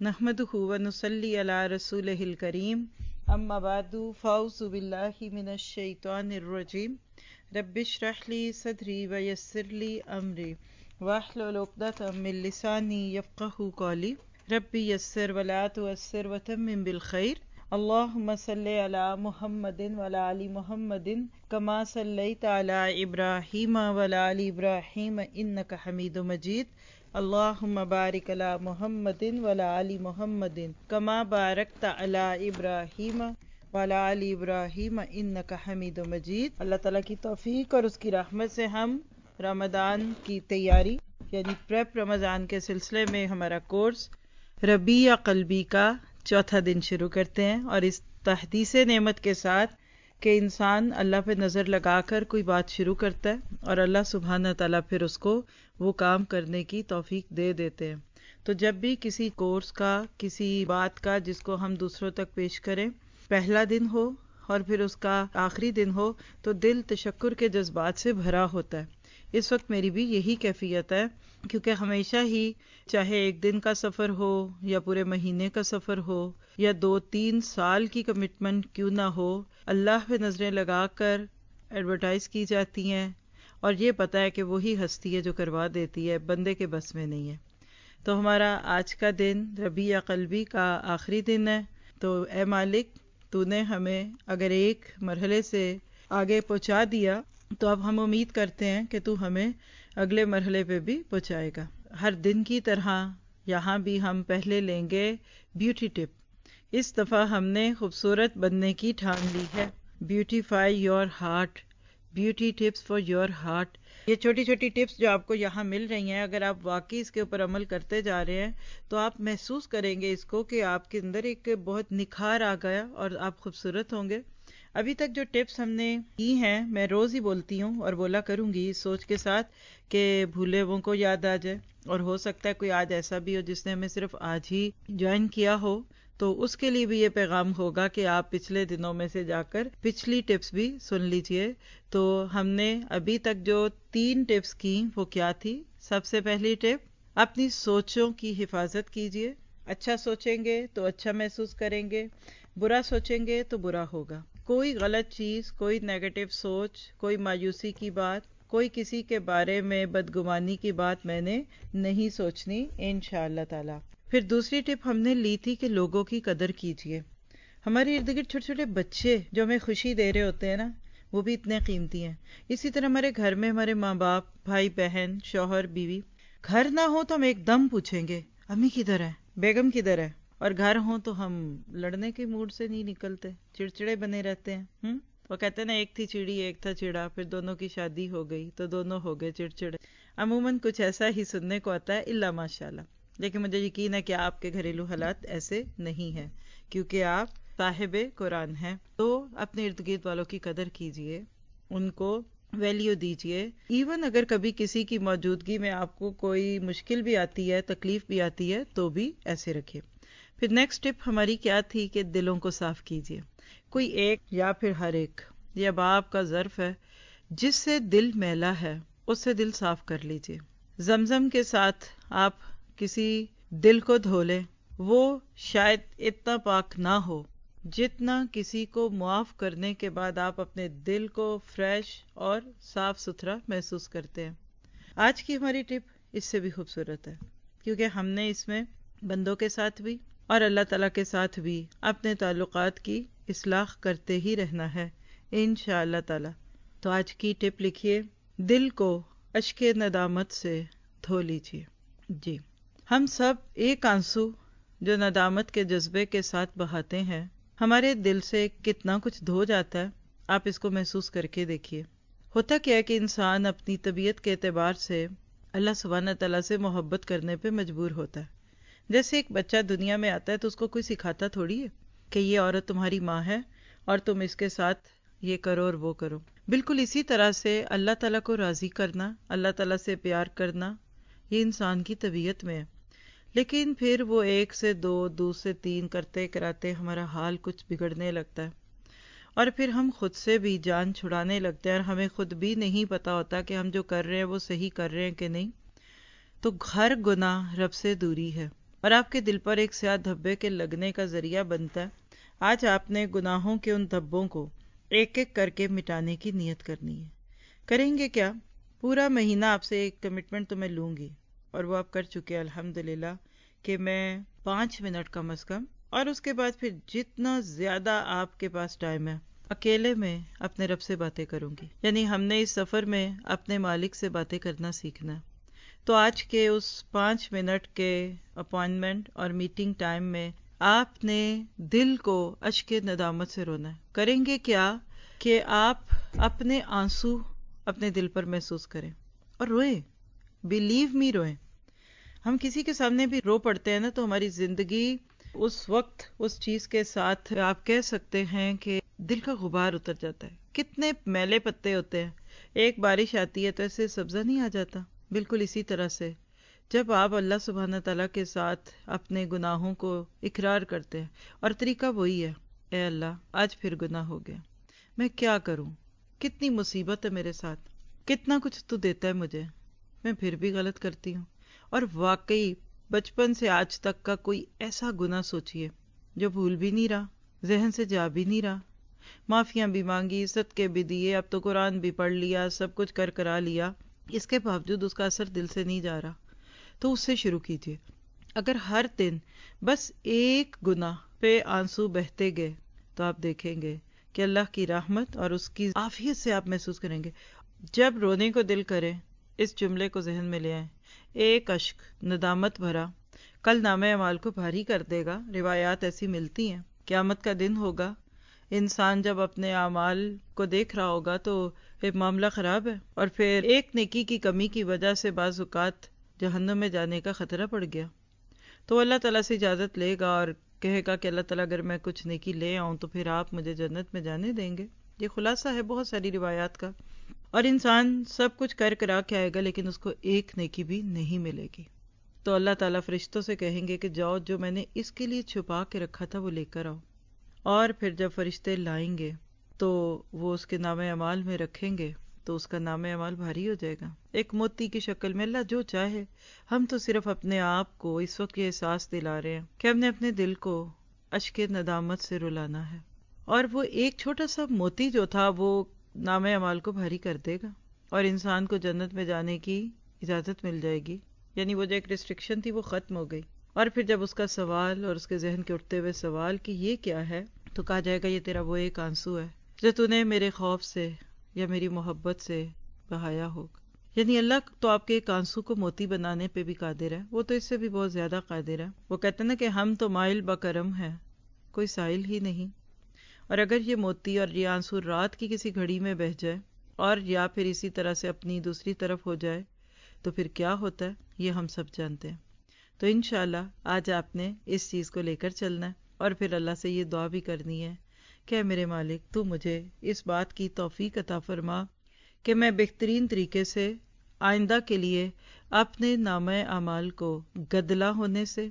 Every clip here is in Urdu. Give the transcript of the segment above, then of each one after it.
نحمدہ و نصلی علی رسولہ الکریم اما بعد فاعوذ باللہ من الشیطان الرجیم رب اشرح لی صدری ویسر لی امری واحلل عقدۃ من لسانی یفقہوا قولی رب یسر ولا تعسر وتمم بالخیر اللہم صلی علی محمد وعلی آل محمد کما صلیت علی ابراہیم وعلی آل ابراہیم انک حمید مجید اللہم بارک علی محمد وعلی آل محمد کما بارکت علی ابراہیم وعلی آل ابراہیم انک حمید مجید۔ اللہ تعالیٰ کی توفیق اور اس کی رحمت سے ہم رمضان کی تیاری یعنی پریپ رمضان کے سلسلے میں ہمارا کورس ربیع قلبی کا چوتھا دن شروع کرتے ہیں، اور اس تحدیث نعمت کے ساتھ کہ انسان اللہ پہ نظر لگا کر کوئی بات شروع کرتا ہے اور اللہ سبحانہ تعالیٰ پھر اس کو وہ کام کرنے کی توفیق دے دیتے ہیں۔ تو جب بھی کسی کورس کا، کسی بات کا جس کو ہم دوسروں تک پیش کریں، پہلا دن ہو اور پھر اس کا آخری دن ہو تو دل تشکر کے جذبات سے بھرا ہوتا ہے۔ اس وقت میری بھی یہی کیفیت ہے، کیونکہ ہمیشہ ہی چاہے ایک دن کا سفر ہو یا پورے مہینے کا سفر ہو یا 2-3 سال کی کمٹمنٹ کیوں نہ ہو، اللہ پہ نظریں لگا کر ایڈورٹائز کی جاتی ہیں، اور یہ پتہ ہے کہ وہی ہستی ہے جو کروا دیتی ہے، بندے کے بس میں نہیں ہے۔ تو ہمارا آج کا دن ربیع قلبی کا آخری دن ہے، تو اے مالک تو نے ہمیں اگر ایک مرحلے سے آگے پہنچا دیا تو اب ہم امید کرتے ہیں کہ تو ہمیں اگلے مرحلے پہ بھی پہنچائے گا۔ ہر دن کی طرح یہاں بھی ہم پہلے لیں گے بیوٹی ٹپ۔ اس دفعہ ہم نے خوبصورت بننے کی ٹھان لی ہے۔ Beautify your heart, beauty tips for your heart. یہ چھوٹی چھوٹی ٹپس جو آپ کو یہاں مل رہی ہیں، اگر آپ واقعی اس کے اوپر عمل کرتے جا رہے ہیں تو آپ محسوس کریں گے اس کو کہ آپ کے اندر ایک بہت نکھار آ گیا اور آپ خوبصورت ہوں گے۔ ابھی تک جو ٹپس ہم نے کی ہیں میں روز ہی بولتی ہوں اور بولا کروں گی اس سوچ کے ساتھ کہ بھولے ہووں کو یاد آ جائے، اور ہو سکتا ہے کوئی آج ایسا بھی ہو جس نے ہمیں صرف آج ہی جوائن کیا ہو، تو اس کے لیے بھی یہ پیغام ہوگا کہ آپ پچھلے دنوں میں سے جا کر پچھلی ٹپس بھی سن لیجئے۔ تو ہم نے ابھی تک جو 3 ٹپس کی وہ کیا تھی؟ سب سے پہلی ٹپ، اپنی سوچوں کی حفاظت کیجئے۔ اچھا سوچیں گے تو اچھا محسوس کریں گے، برا سوچیں گے تو برا ہوگا۔ کوئی غلط چیز، کوئی نیگیٹو سوچ، کوئی مایوسی کی بات، کوئی کسی کے بارے میں بدگمانی کی بات میں نے نہیں سوچنی انشاءاللہ تعالی۔ پھر دوسری ٹپ ہم نے لی تھی کہ لوگوں کی قدر کیجئے۔ ہمارے ارد گرد چھوٹے چھوٹے بچے جو ہمیں خوشی دے رہے ہوتے ہیں نا، وہ بھی اتنے قیمتی ہیں۔ اسی طرح ہمارے گھر میں ہمارے ماں باپ، بھائی بہن، شوہر بیوی، گھر نہ ہو تو ہم ایک دم پوچھیں گے امی کدھر ہے، بیگم کدھر ہے، اور گھر ہوں تو ہم لڑنے کے موڈ سے نہیں نکلتے، چڑچڑے بنے رہتے ہیں۔ وہ کہتے ہیں نا، ایک تھی چڑی ایک تھا چڑا، پھر دونوں کی شادی ہو گئی تو دونوں ہو گئے چڑچڑے۔ عموماً کچھ ایسا ہی سننے کو آتا ہے، الا ماشاءاللہ، لیکن مجھے یقین ہے کہ آپ کے گھریلو حالات ایسے نہیں ہیں، کیونکہ آپ صاحب قرآن ہیں۔ تو اپنے ارد گرد والوں کی قدر کیجئے، ان کو ویلیو دیجئے، ایون اگر کبھی کسی کی موجودگی میں آپ کو کوئی مشکل بھی آتی ہے، تکلیف بھی آتی ہے، تو بھی ایسے رکھیں۔ پھر نیکسٹ ٹپ ہماری کیا تھی کہ دلوں کو صاف کیجئے۔ کوئی ایک یا پھر ہر ایک، یہ اب آپ کا ظرف ہے، جس سے دل میلا ہے اس سے دل صاف کر لیجئے۔ زمزم کے ساتھ آپ کسی دل کو دھو لیں، وہ شاید اتنا پاک نہ ہو جتنا کسی کو معاف کرنے کے بعد آپ اپنے دل کو فریش اور صاف ستھرا محسوس کرتے ہیں۔ آج کی ہماری ٹپ اس سے بھی خوبصورت ہے، کیونکہ ہم نے اس میں بندوں کے ساتھ بھی اور اللہ تعالیٰ کے ساتھ بھی اپنے تعلقات کی اصلاح کرتے ہی رہنا ہے انشاءاللہ تعالیٰ۔ تو آج کی ٹپ لکھیے، دل کو اشک ندامت سے دھو لیجیے۔ جی، ہم سب ایک آنسو جو ندامت کے جذبے کے ساتھ بہاتے ہیں، ہمارے دل سے کتنا کچھ دھو جاتا ہے، آپ اس کو محسوس کر کے دیکھیے۔ ہوتا کیا ہے کہ انسان اپنی طبیعت کے اعتبار سے اللہ سبحانہ تعالیٰ سے محبت کرنے پہ مجبور ہوتا ہے۔ جیسے ایک بچہ دنیا میں آتا ہے تو اس کو کوئی سکھاتا تھوڑی ہے کہ یہ عورت تمہاری ماں ہے اور تم اس کے ساتھ یہ کرو اور وہ کرو۔ بالکل اسی طرح سے اللہ تعالیٰ کو راضی کرنا، اللہ تعالیٰ سے پیار کرنا، یہ انسان کی طبیعت میں ہے۔ لیکن پھر وہ 1 سے 2، 2 سے 3 کرتے کراتے ہمارا حال کچھ بگڑنے لگتا ہے، اور پھر ہم خود سے بھی جان چھڑانے لگتے ہیں، اور ہمیں خود بھی نہیں پتا ہوتا کہ ہم جو کر رہے ہیں وہ صحیح کر رہے ہیں کہ نہیں۔ تو ہر گناہ رب سے دوری ہے، اور آپ کے دل پر ایک سیاہ دھبے کے لگنے کا ذریعہ بنتا ہے، آج آپ نے گناہوں کے ان دھبوں کو ایک ایک کر کے مٹانے کی نیت کرنی ہے۔ کریں گے کیا؟ پورا مہینہ آپ سے ایک کمٹمنٹ تو میں لوں گی، اور وہ آپ کر چکے الحمدللہ، کہ میں 5 منٹ کم از کم، اور اس کے بعد پھر جتنا زیادہ آپ کے پاس ٹائم ہے اکیلے میں اپنے رب سے باتیں کروں گی۔ یعنی ہم نے اس سفر میں اپنے مالک سے باتیں کرنا سیکھنا ہے۔ تو آج کے اس 5 منٹ کے اپوائنٹمنٹ اور میٹنگ ٹائم میں آپ نے دل کو اشک ندامت سے رونا ہے۔ کریں گے کیا کہ آپ اپنے آنسو اپنے دل پر محسوس کریں اور روئیں، بلیو می، روئیں۔ ہم کسی کے سامنے بھی رو پڑتے ہیں نا تو ہماری زندگی اس وقت اس چیز کے ساتھ آپ کہہ سکتے ہیں کہ دل کا غبار اتر جاتا ہے۔ کتنے میلے پتے ہوتے ہیں، ایک بارش آتی ہے تو ایسے سبزہ نہیں آ جاتا۔ بالکل اسی طرح سے جب آپ اللہ سبحانہ تعالیٰ کے ساتھ اپنے گناہوں کو اقرار کرتے ہیں، اور طریقہ وہی ہے، اے اللہ آج پھر گناہ ہو گیا، میں کیا کروں، کتنی مصیبت ہے میرے ساتھ، کتنا کچھ تو دیتا ہے مجھے، میں پھر بھی غلط کرتی ہوں۔ اور واقعی بچپن سے آج تک کا کوئی ایسا گناہ سوچئے جو بھول بھی نہیں رہا، ذہن سے جا بھی نہیں رہا، معافیاں بھی مانگی، صدقے بھی دیے، اب تو قرآن بھی پڑھ لیا، سب کچھ کرا لیا، اس کے باوجود اس کا اثر دل سے نہیں جا رہا، تو اس سے شروع کیجئے۔ اگر ہر دن بس ایک گناہ پہ آنسو بہتے گئے تو آپ دیکھیں گے کہ اللہ کی رحمت اور اس کی عافیت سے آپ محسوس کریں گے۔ جب رونے کو دل کرے اس جملے کو ذہن میں لے آئیں، ایک اشک ندامت بھرا کل نامہ اعمال کو بھاری کر دے گا۔ روایات ایسی ملتی ہیں، قیامت کا دن ہوگا، انسان جب اپنے اعمال کو دیکھ رہا ہوگا تو ایک معاملہ خراب ہے، اور پھر ایک نیکی کی کمی کی وجہ سے بعض اوقات جہنم میں جانے کا خطرہ پڑ گیا، تو اللہ تعالیٰ سے اجازت لے گا اور کہے گا کہ اللہ تعالیٰ اگر میں کچھ نیکی لے آؤں تو پھر آپ مجھے جنت میں جانے دیں گے۔ یہ خلاصہ ہے بہت ساری روایات کا، اور انسان سب کچھ کرا کے آئے گا لیکن اس کو ایک نیکی بھی نہیں ملے گی، تو اللہ تعالیٰ فرشتوں سے کہیں گے کہ جاؤ جو میں نے اس کے لیے چھپا کے رکھا تھا وہ لے کر آؤ، اور پھر جب فرشتے لائیں گے تو وہ اس کے نامہ اعمال میں رکھیں گے تو اس کا نامہ اعمال بھاری ہو جائے گا، ایک موتی کی شکل میں، اللہ جو چاہے۔ ہم تو صرف اپنے آپ کو اس وقت یہ احساس دلا رہے ہیں کہ ہم نے اپنے دل کو اشک ندامت سے رلانا ہے، اور وہ ایک چھوٹا سا موتی جو تھا وہ نامہ اعمال کو بھاری کر دے گا، اور انسان کو جنت میں جانے کی اجازت مل جائے گی۔ یعنی وہ جو ایک ریسٹرکشن تھی وہ ختم ہو گئی، اور پھر جب اس کا سوال اور اس کے ذہن کے اٹھتے ہوئے سوال کہ یہ کیا ہے، تو کہا جائے گا یہ تیرا وہ ایک آنسو ہے جو تو نے میرے خوف سے یا میری محبت سے بہایا ہوگا۔ یعنی اللہ تو آپ کے ایک آنسو کو موتی بنانے پہ بھی قادر ہے، وہ تو اس سے بھی بہت زیادہ قادر ہے۔ وہ کہتے ہیں نا کہ ہم تو مائل بکرم ہیں، کوئی سائل ہی نہیں، اور اگر یہ موتی اور یہ آنسو رات کی کسی گھڑی میں بہہ جائے اور یا پھر اسی طرح سے اپنی دوسری طرف ہو جائے تو پھر کیا ہوتا ہے یہ ہم سب جانتے ہیں۔ تو انشاءاللہ آج آپ نے اس چیز کو لے کر چلنا ہے، اور پھر اللہ سے یہ دعا بھی کرنی ہے کہ اے میرے مالک تو مجھے اس بات کی توفیق عطا فرما کہ میں بہترین طریقے سے آئندہ کے لیے اپنے نامہ اعمال کو گدلا ہونے سے،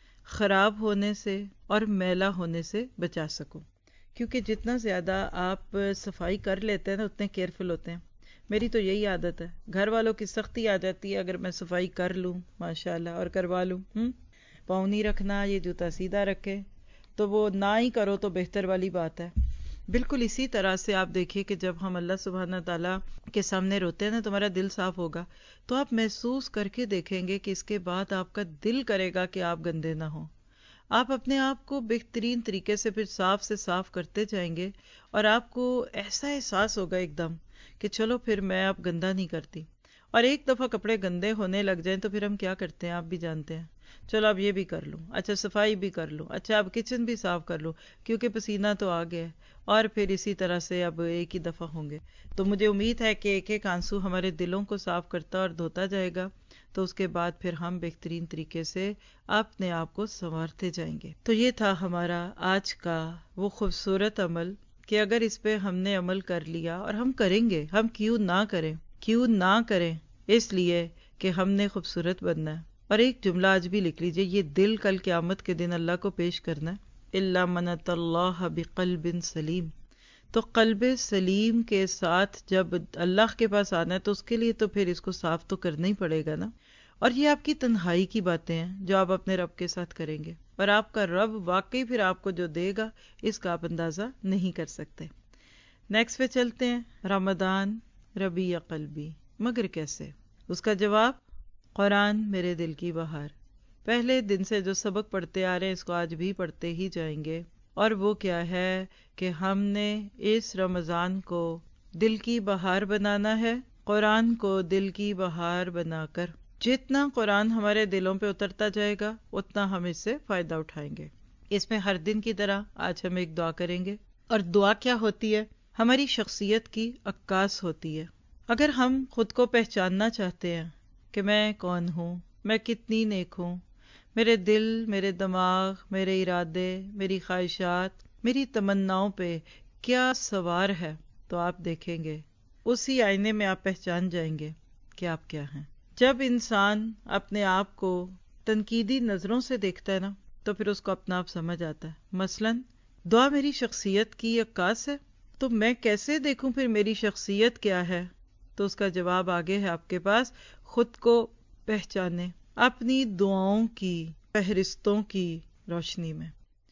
خراب ہونے سے اور میلا ہونے سے بچا سکوں، کیونکہ جتنا زیادہ آپ صفائی کر لیتے ہیں نا اتنے کیئرفل ہوتے ہیں۔ میری تو یہی عادت ہے، گھر والوں کی سختی آ جاتی ہے اگر میں صفائی کر لوں ماشاءاللہ اور کروا لوں، پاؤں نہیں رکھنا، یہ جوتا سیدھا رکھے، تو وہ نہ ہی کرو تو بہتر والی بات ہے۔ بالکل اسی طرح سے آپ دیکھیے کہ جب ہم اللہ سبحانہ تعالیٰ کے سامنے روتے ہیں نا تو ہمارا دل صاف ہوگا، تو آپ محسوس کر کے دیکھیں گے کہ اس کے بعد آپ کا دل کرے گا کہ آپ گندے نہ ہوں، آپ اپنے آپ کو بہترین طریقے سے پھر صاف سے صاف کرتے جائیں گے، اور آپ کو ایسا احساس ہوگا ایک دم کہ چلو پھر میں اب گندا نہیں کرتی۔ اور ایک دفعہ کپڑے گندے ہونے لگ جائیں تو پھر ہم کیا کرتے ہیں، آپ بھی جانتے ہیں، چلو اب یہ بھی کر لوں، اچھا صفائی بھی کر لوں، اچھا اب کچن بھی صاف کر لوں کیونکہ پسینہ تو آ گیا ہے، اور پھر اسی طرح سے اب ایک ہی دفعہ ہوں گے۔ تو مجھے امید ہے کہ ایک ایک آنسو ہمارے دلوں کو صاف کرتا اور دھوتا جائے گا، تو اس کے بعد پھر ہم بہترین طریقے سے اپنے آپ کو سنوارتے جائیں گے۔ تو یہ تھا ہمارا آج کا وہ خوبصورت عمل کہ اگر اس پہ ہم نے عمل کر لیا، اور ہم کریں گے، ہم کیوں نہ کریں، کیوں نہ کریں، اس لیے کہ ہم نے خوبصورت بننا ہے۔ اور ایک جملہ آج بھی لکھ لیجئے، یہ دل کل قیامت کے دن اللہ کو پیش کرنا ہے، اِلَّا مَنْ أَتَى اللَّهَ بِقَلْبٍ سلیم۔ تو قلب سلیم کے ساتھ جب اللہ کے پاس آنا ہے تو اس کے لیے تو پھر اس کو صاف تو کرنا ہی پڑے گا نا۔ اور یہ آپ کی تنہائی کی باتیں ہیں جو آپ اپنے رب کے ساتھ کریں گے، اور آپ کا رب واقعی پھر آپ کو جو دے گا اس کا آپ اندازہ نہیں کر سکتے۔ نیکسٹ پہ چلتے ہیں، رمضان ربیع قلبی، مگر کیسے؟ اس کا جواب، قرآن میرے دل کی بہار۔ پہلے دن سے جو سبق پڑھتے آ رہے ہیں اس کو آج بھی پڑھتے ہی جائیں گے، اور وہ کیا ہے کہ ہم نے اس رمضان کو دل کی بہار بنانا ہے، قرآن کو دل کی بہار بنا کر جتنا قرآن ہمارے دلوں پہ اترتا جائے گا اتنا ہم اس سے فائدہ اٹھائیں گے۔ اس میں ہر دن کی طرح آج ہم ایک دعا کریں گے، اور دعا کیا ہوتی ہے؟ ہماری شخصیت کی عکاس ہوتی ہے۔ اگر ہم خود کو پہچاننا چاہتے ہیں کہ میں کون ہوں، میں کتنی نیک ہوں، میرے دل، میرے دماغ، میرے ارادے، میری خواہشات، میری تمناؤں پہ کیا سوار ہے، تو آپ دیکھیں گے اسی آئینے میں آپ پہچان جائیں گے کہ آپ کیا ہیں۔ جب انسان اپنے آپ کو تنقیدی نظروں سے دیکھتا ہے نا تو پھر اس کو اپنا آپ سمجھ آتا ہے۔ مثلاً دعا میری شخصیت کی عکاس ہے، تو میں کیسے دیکھوں پھر میری شخصیت کیا ہے؟ تو اس کا جواب آگے ہے آپ کے پاس، خود کو پہچانے اپنی دعاؤں کی فہرستوں کی روشنی میں۔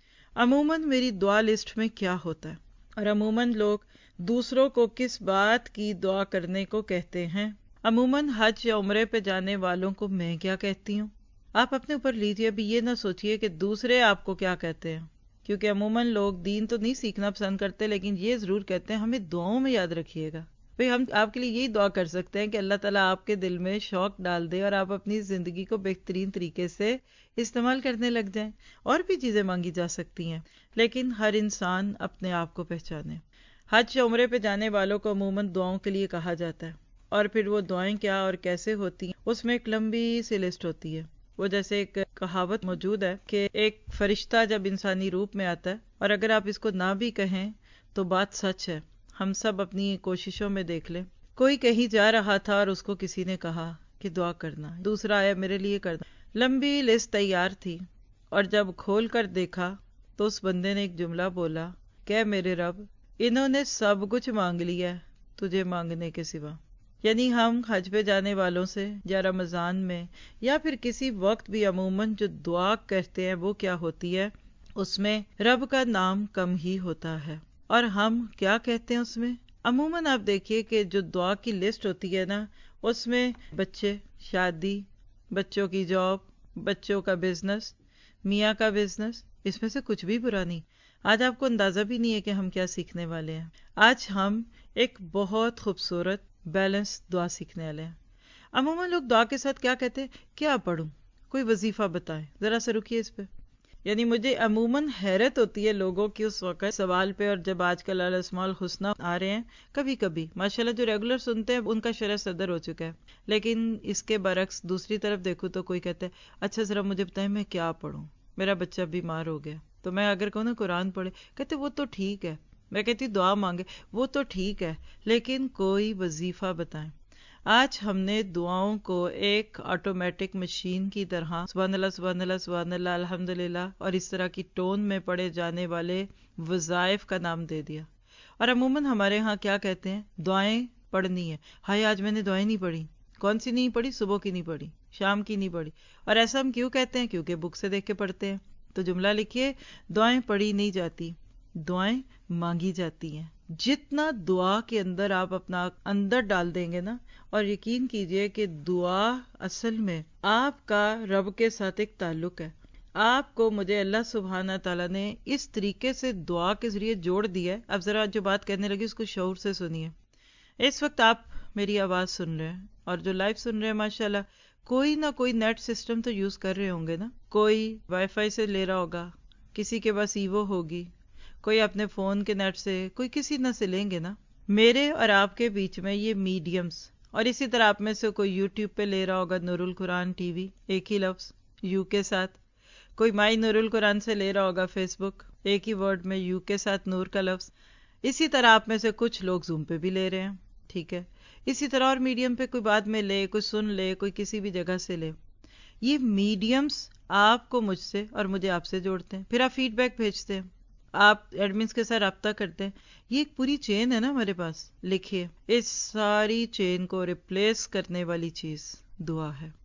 عموماً میری دعا لسٹ میں کیا ہوتا ہے، اور عموماً لوگ دوسروں کو کس بات کی دعا کرنے کو کہتے ہیں؟ عموماً حج یا عمرے پہ جانے والوں کو میں کیا کہتی ہوں؟ آپ اپنے اوپر لیجیے، ابھی یہ نہ سوچئے کہ دوسرے آپ کو کیا کہتے ہیں، کیونکہ عموماً لوگ دین تو نہیں سیکھنا پسند کرتے، لیکن یہ ضرور کہتے ہیں ہمیں دعاؤں میں یاد رکھیے گا۔ بھئی ہم آپ کے لیے یہی دعا کر سکتے ہیں کہ اللہ تعالیٰ آپ کے دل میں شوق ڈال دے اور آپ اپنی زندگی کو بہترین طریقے سے استعمال کرنے لگ جائیں۔ اور بھی چیزیں مانگی جا سکتی ہیں، لیکن ہر انسان اپنے آپ کو پہچانے۔ حج یا عمرے پہ جانے والوں کو عموماً دعاؤں کے لیے کہا جاتا ہے، اور پھر وہ دعائیں کیا اور کیسے ہوتی ہیں اس میں ایک لمبی سی لسٹ ہوتی ہے۔ وہ جیسے ایک کہاوت موجود ہے کہ ایک فرشتہ جب انسانی روپ میں آتا ہے، اور اگر آپ اس کو نہ بھی کہیں تو بات سچ ہے، ہم سب اپنی کوششوں میں دیکھ لیں، کوئی کہیں جا رہا تھا اور اس کو کسی نے کہا کہ دعا کرنا، دوسرا آیا میرے لیے کرنا، لمبی لسٹ تیار تھی، اور جب کھول کر دیکھا تو اس بندے نے ایک جملہ بولا کہ میرے رب، انہوں نے سب کچھ مانگ لیا ہے تجھے مانگنے کے سوا۔ یعنی ہم حج پہ جانے والوں سے یا رمضان میں یا پھر کسی وقت بھی عموماً جو دعا کرتے ہیں وہ کیا ہوتی ہے؟ اس میں رب کا نام کم ہی ہوتا ہے، اور ہم کیا کہتے ہیں اس میں؟ عموماً آپ دیکھیے کہ جو دعا کی لسٹ ہوتی ہے نا، اس میں بچے، شادی، بچوں کی جاب، بچوں کا بزنس، میاں کا بزنس، اس میں سے کچھ بھی برا نہیں۔ آج آپ کو اندازہ بھی نہیں ہے کہ ہم کیا سیکھنے والے ہیں۔ آج ہم ایک بہت خوبصورت بیلنس دعا سیکھنے والے ہیں۔ عموماً لوگ دعا کے ساتھ کیا کہتے ہیں؟ کیا پڑھوں؟ کوئی وظیفہ بتائیں، ذرا سا رکیے اس پہ۔ یعنی مجھے عموماً حیرت ہوتی ہے لوگوں کی اس وقت سوال پہ، اور جب آج کل الاسماء الحسنی آ رہے ہیں، کبھی کبھی ماشاءاللہ جو ریگولر سنتے ہیں ان کا شرح صدر ہو چکا ہے، لیکن اس کے برعکس دوسری طرف دیکھوں تو کوئی کہتا ہے اچھا ذرا مجھے بتائیں میں کیا پڑھوں، میرا بچہ بیمار ہو گیا، تو میں اگر کہوں نا قرآن پڑھے، کہتے وہ تو ٹھیک ہے، میں کہتی دعا مانگے، وہ تو ٹھیک ہے، لیکن کوئی وظیفہ بتائیں۔ آج ہم نے دعاؤں کو ایک آٹومیٹک مشین کی طرح سبحان اللہ سبحان اللہ سبحان اللہ الحمدللہ اور اس طرح کی ٹون میں پڑھے جانے والے وظائف کا نام دے دیا، اور عموماً ہمارے ہاں کیا کہتے ہیں؟ دعائیں پڑھنی ہے، ہائے آج میں نے دعائیں نہیں پڑھی۔ کون سی نہیں پڑھی؟ صبح کی نہیں پڑھی، شام کی نہیں پڑھی۔ اور ایسا ہم کیوں کہتے ہیں؟ کیونکہ بک سے دیکھ کے پڑھتے ہیں۔ تو جملہ لکھیے، دعائیں پڑھی نہیں جاتی، دعائیں مانگی جاتی ہیں۔ جتنا دعا کے اندر آپ اپنا اندر ڈال دیں گے نا، اور یقین کیجئے کہ دعا اصل میں آپ کا رب کے ساتھ ایک تعلق ہے۔ آپ کو مجھے اللہ سبحانہ تعالیٰ نے اس طریقے سے دعا کے ذریعے جوڑ دیا ہے۔ اب ذرا جو بات کہنے لگی اس کو شعور سے سنیے۔ اس وقت آپ میری آواز سن رہے ہیں، اور جو لائیو سن رہے ہیں ماشاءاللہ کوئی نہ کوئی نیٹ سسٹم تو یوز کر رہے ہوں گے نا، کوئی وائی فائی سے لے رہا ہوگا، کسی کے پاس ایوو ہوگی، کوئی اپنے فون کے نیٹ سے، کوئی کسی نہ سے لیں گے نا۔ میرے اور آپ کے بیچ میں یہ میڈیمز، اور اسی طرح آپ میں سے کوئی یوٹیوب پہ لے رہا ہوگا نور القرآن ٹی وی، ایک ہی لفظ یو کے ساتھ، کوئی مائی نور القرآن سے لے رہا ہوگا فیس بک، ایک ہی ورڈ میں یو کے ساتھ نور کا لفظ۔ اسی طرح آپ میں سے کچھ لوگ زوم پہ بھی لے رہے ہیں، ٹھیک ہے، اسی طرح اور میڈیم پہ کوئی بعد میں لے، کوئی سن لے، کوئی کسی بھی جگہ سے لے۔ یہ میڈیمز آپ کو مجھ سے اور مجھے آپ سے جوڑتے ہیں، پھر آپ فیڈ بیک بھیجتے ہیں، آپ ایڈمنس کے ساتھ رابطہ کرتے ہیں، یہ ایک پوری چین ہے نا ہمارے پاس۔ لکھیے، اس ساری چین کو ریپلیس کرنے والی چیز دعا ہے۔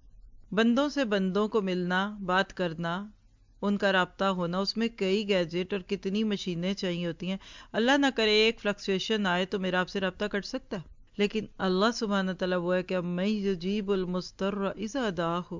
بندوں سے بندوں کو ملنا، بات کرنا، ان کا رابطہ ہونا، اس میں کئی گیجٹ اور کتنی مشینیں چاہیے ہوتی ہیں. اللہ نہ کرے ایک فلکچویشن آئے تو میرا آپ سے رابطہ کٹ سکتا ہے. لیکن اللہ سبحانہ تعالیٰ وہ ہے کہ میں یجیب المضطر اذا دعاہ،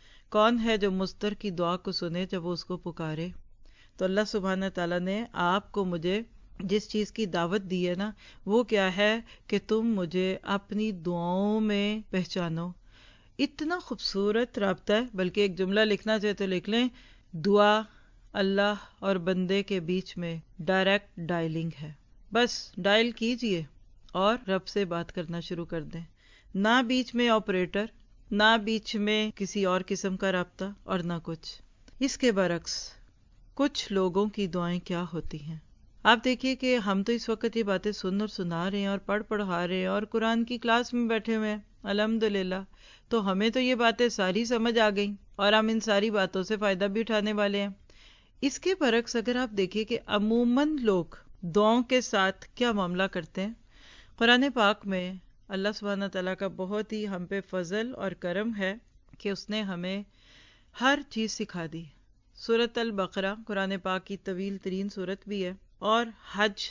کون ہے جو مضطر کی دعا کو سنے جب وہ اس کو پکارے. تو اللہ سبحانہ تعالیٰ نے آپ کو مجھے جس چیز کی دعوت دی ہے نا، وہ کیا ہے کہ تم مجھے اپنی دعاؤں میں پہچانو. اتنا خوبصورت رابطہ ہے، بلکہ ایک جملہ لکھنا چاہے تو لکھ لیں، دعا اللہ اور بندے کے بیچ میں ڈائریکٹ ڈائلنگ ہے. بس ڈائل کیجئے اور رب سے بات کرنا شروع کر دیں. نہ بیچ میں آپریٹر، نہ بیچ میں کسی اور قسم کا رابطہ اور نہ کچھ. اس کے برعکس کچھ لوگوں کی دعائیں کیا ہوتی ہیں. آپ دیکھیے کہ ہم تو اس وقت یہ باتیں سن اور سنا رہے ہیں اور پڑھا رہے ہیں اور قرآن کی کلاس میں بیٹھے ہوئے ہیں الحمدللہ، تو ہمیں تو یہ باتیں ساری سمجھ آ گئیں اور ہم ان ساری باتوں سے فائدہ بھی اٹھانے والے ہیں. اس کے برعکس اگر آپ دیکھیے کہ عموماً لوگ دعاؤں کے ساتھ کیا معاملہ کرتے ہیں. قرآن پاک میں اللہ سبحانہ تعالیٰ کا بہت ہی ہم پہ فضل اور کرم ہے کہ اس نے ہمیں ہر چیز سکھا دی. سورۃ البقرہ قرآن پاک کی طویل ترین سورت بھی ہے، اور حج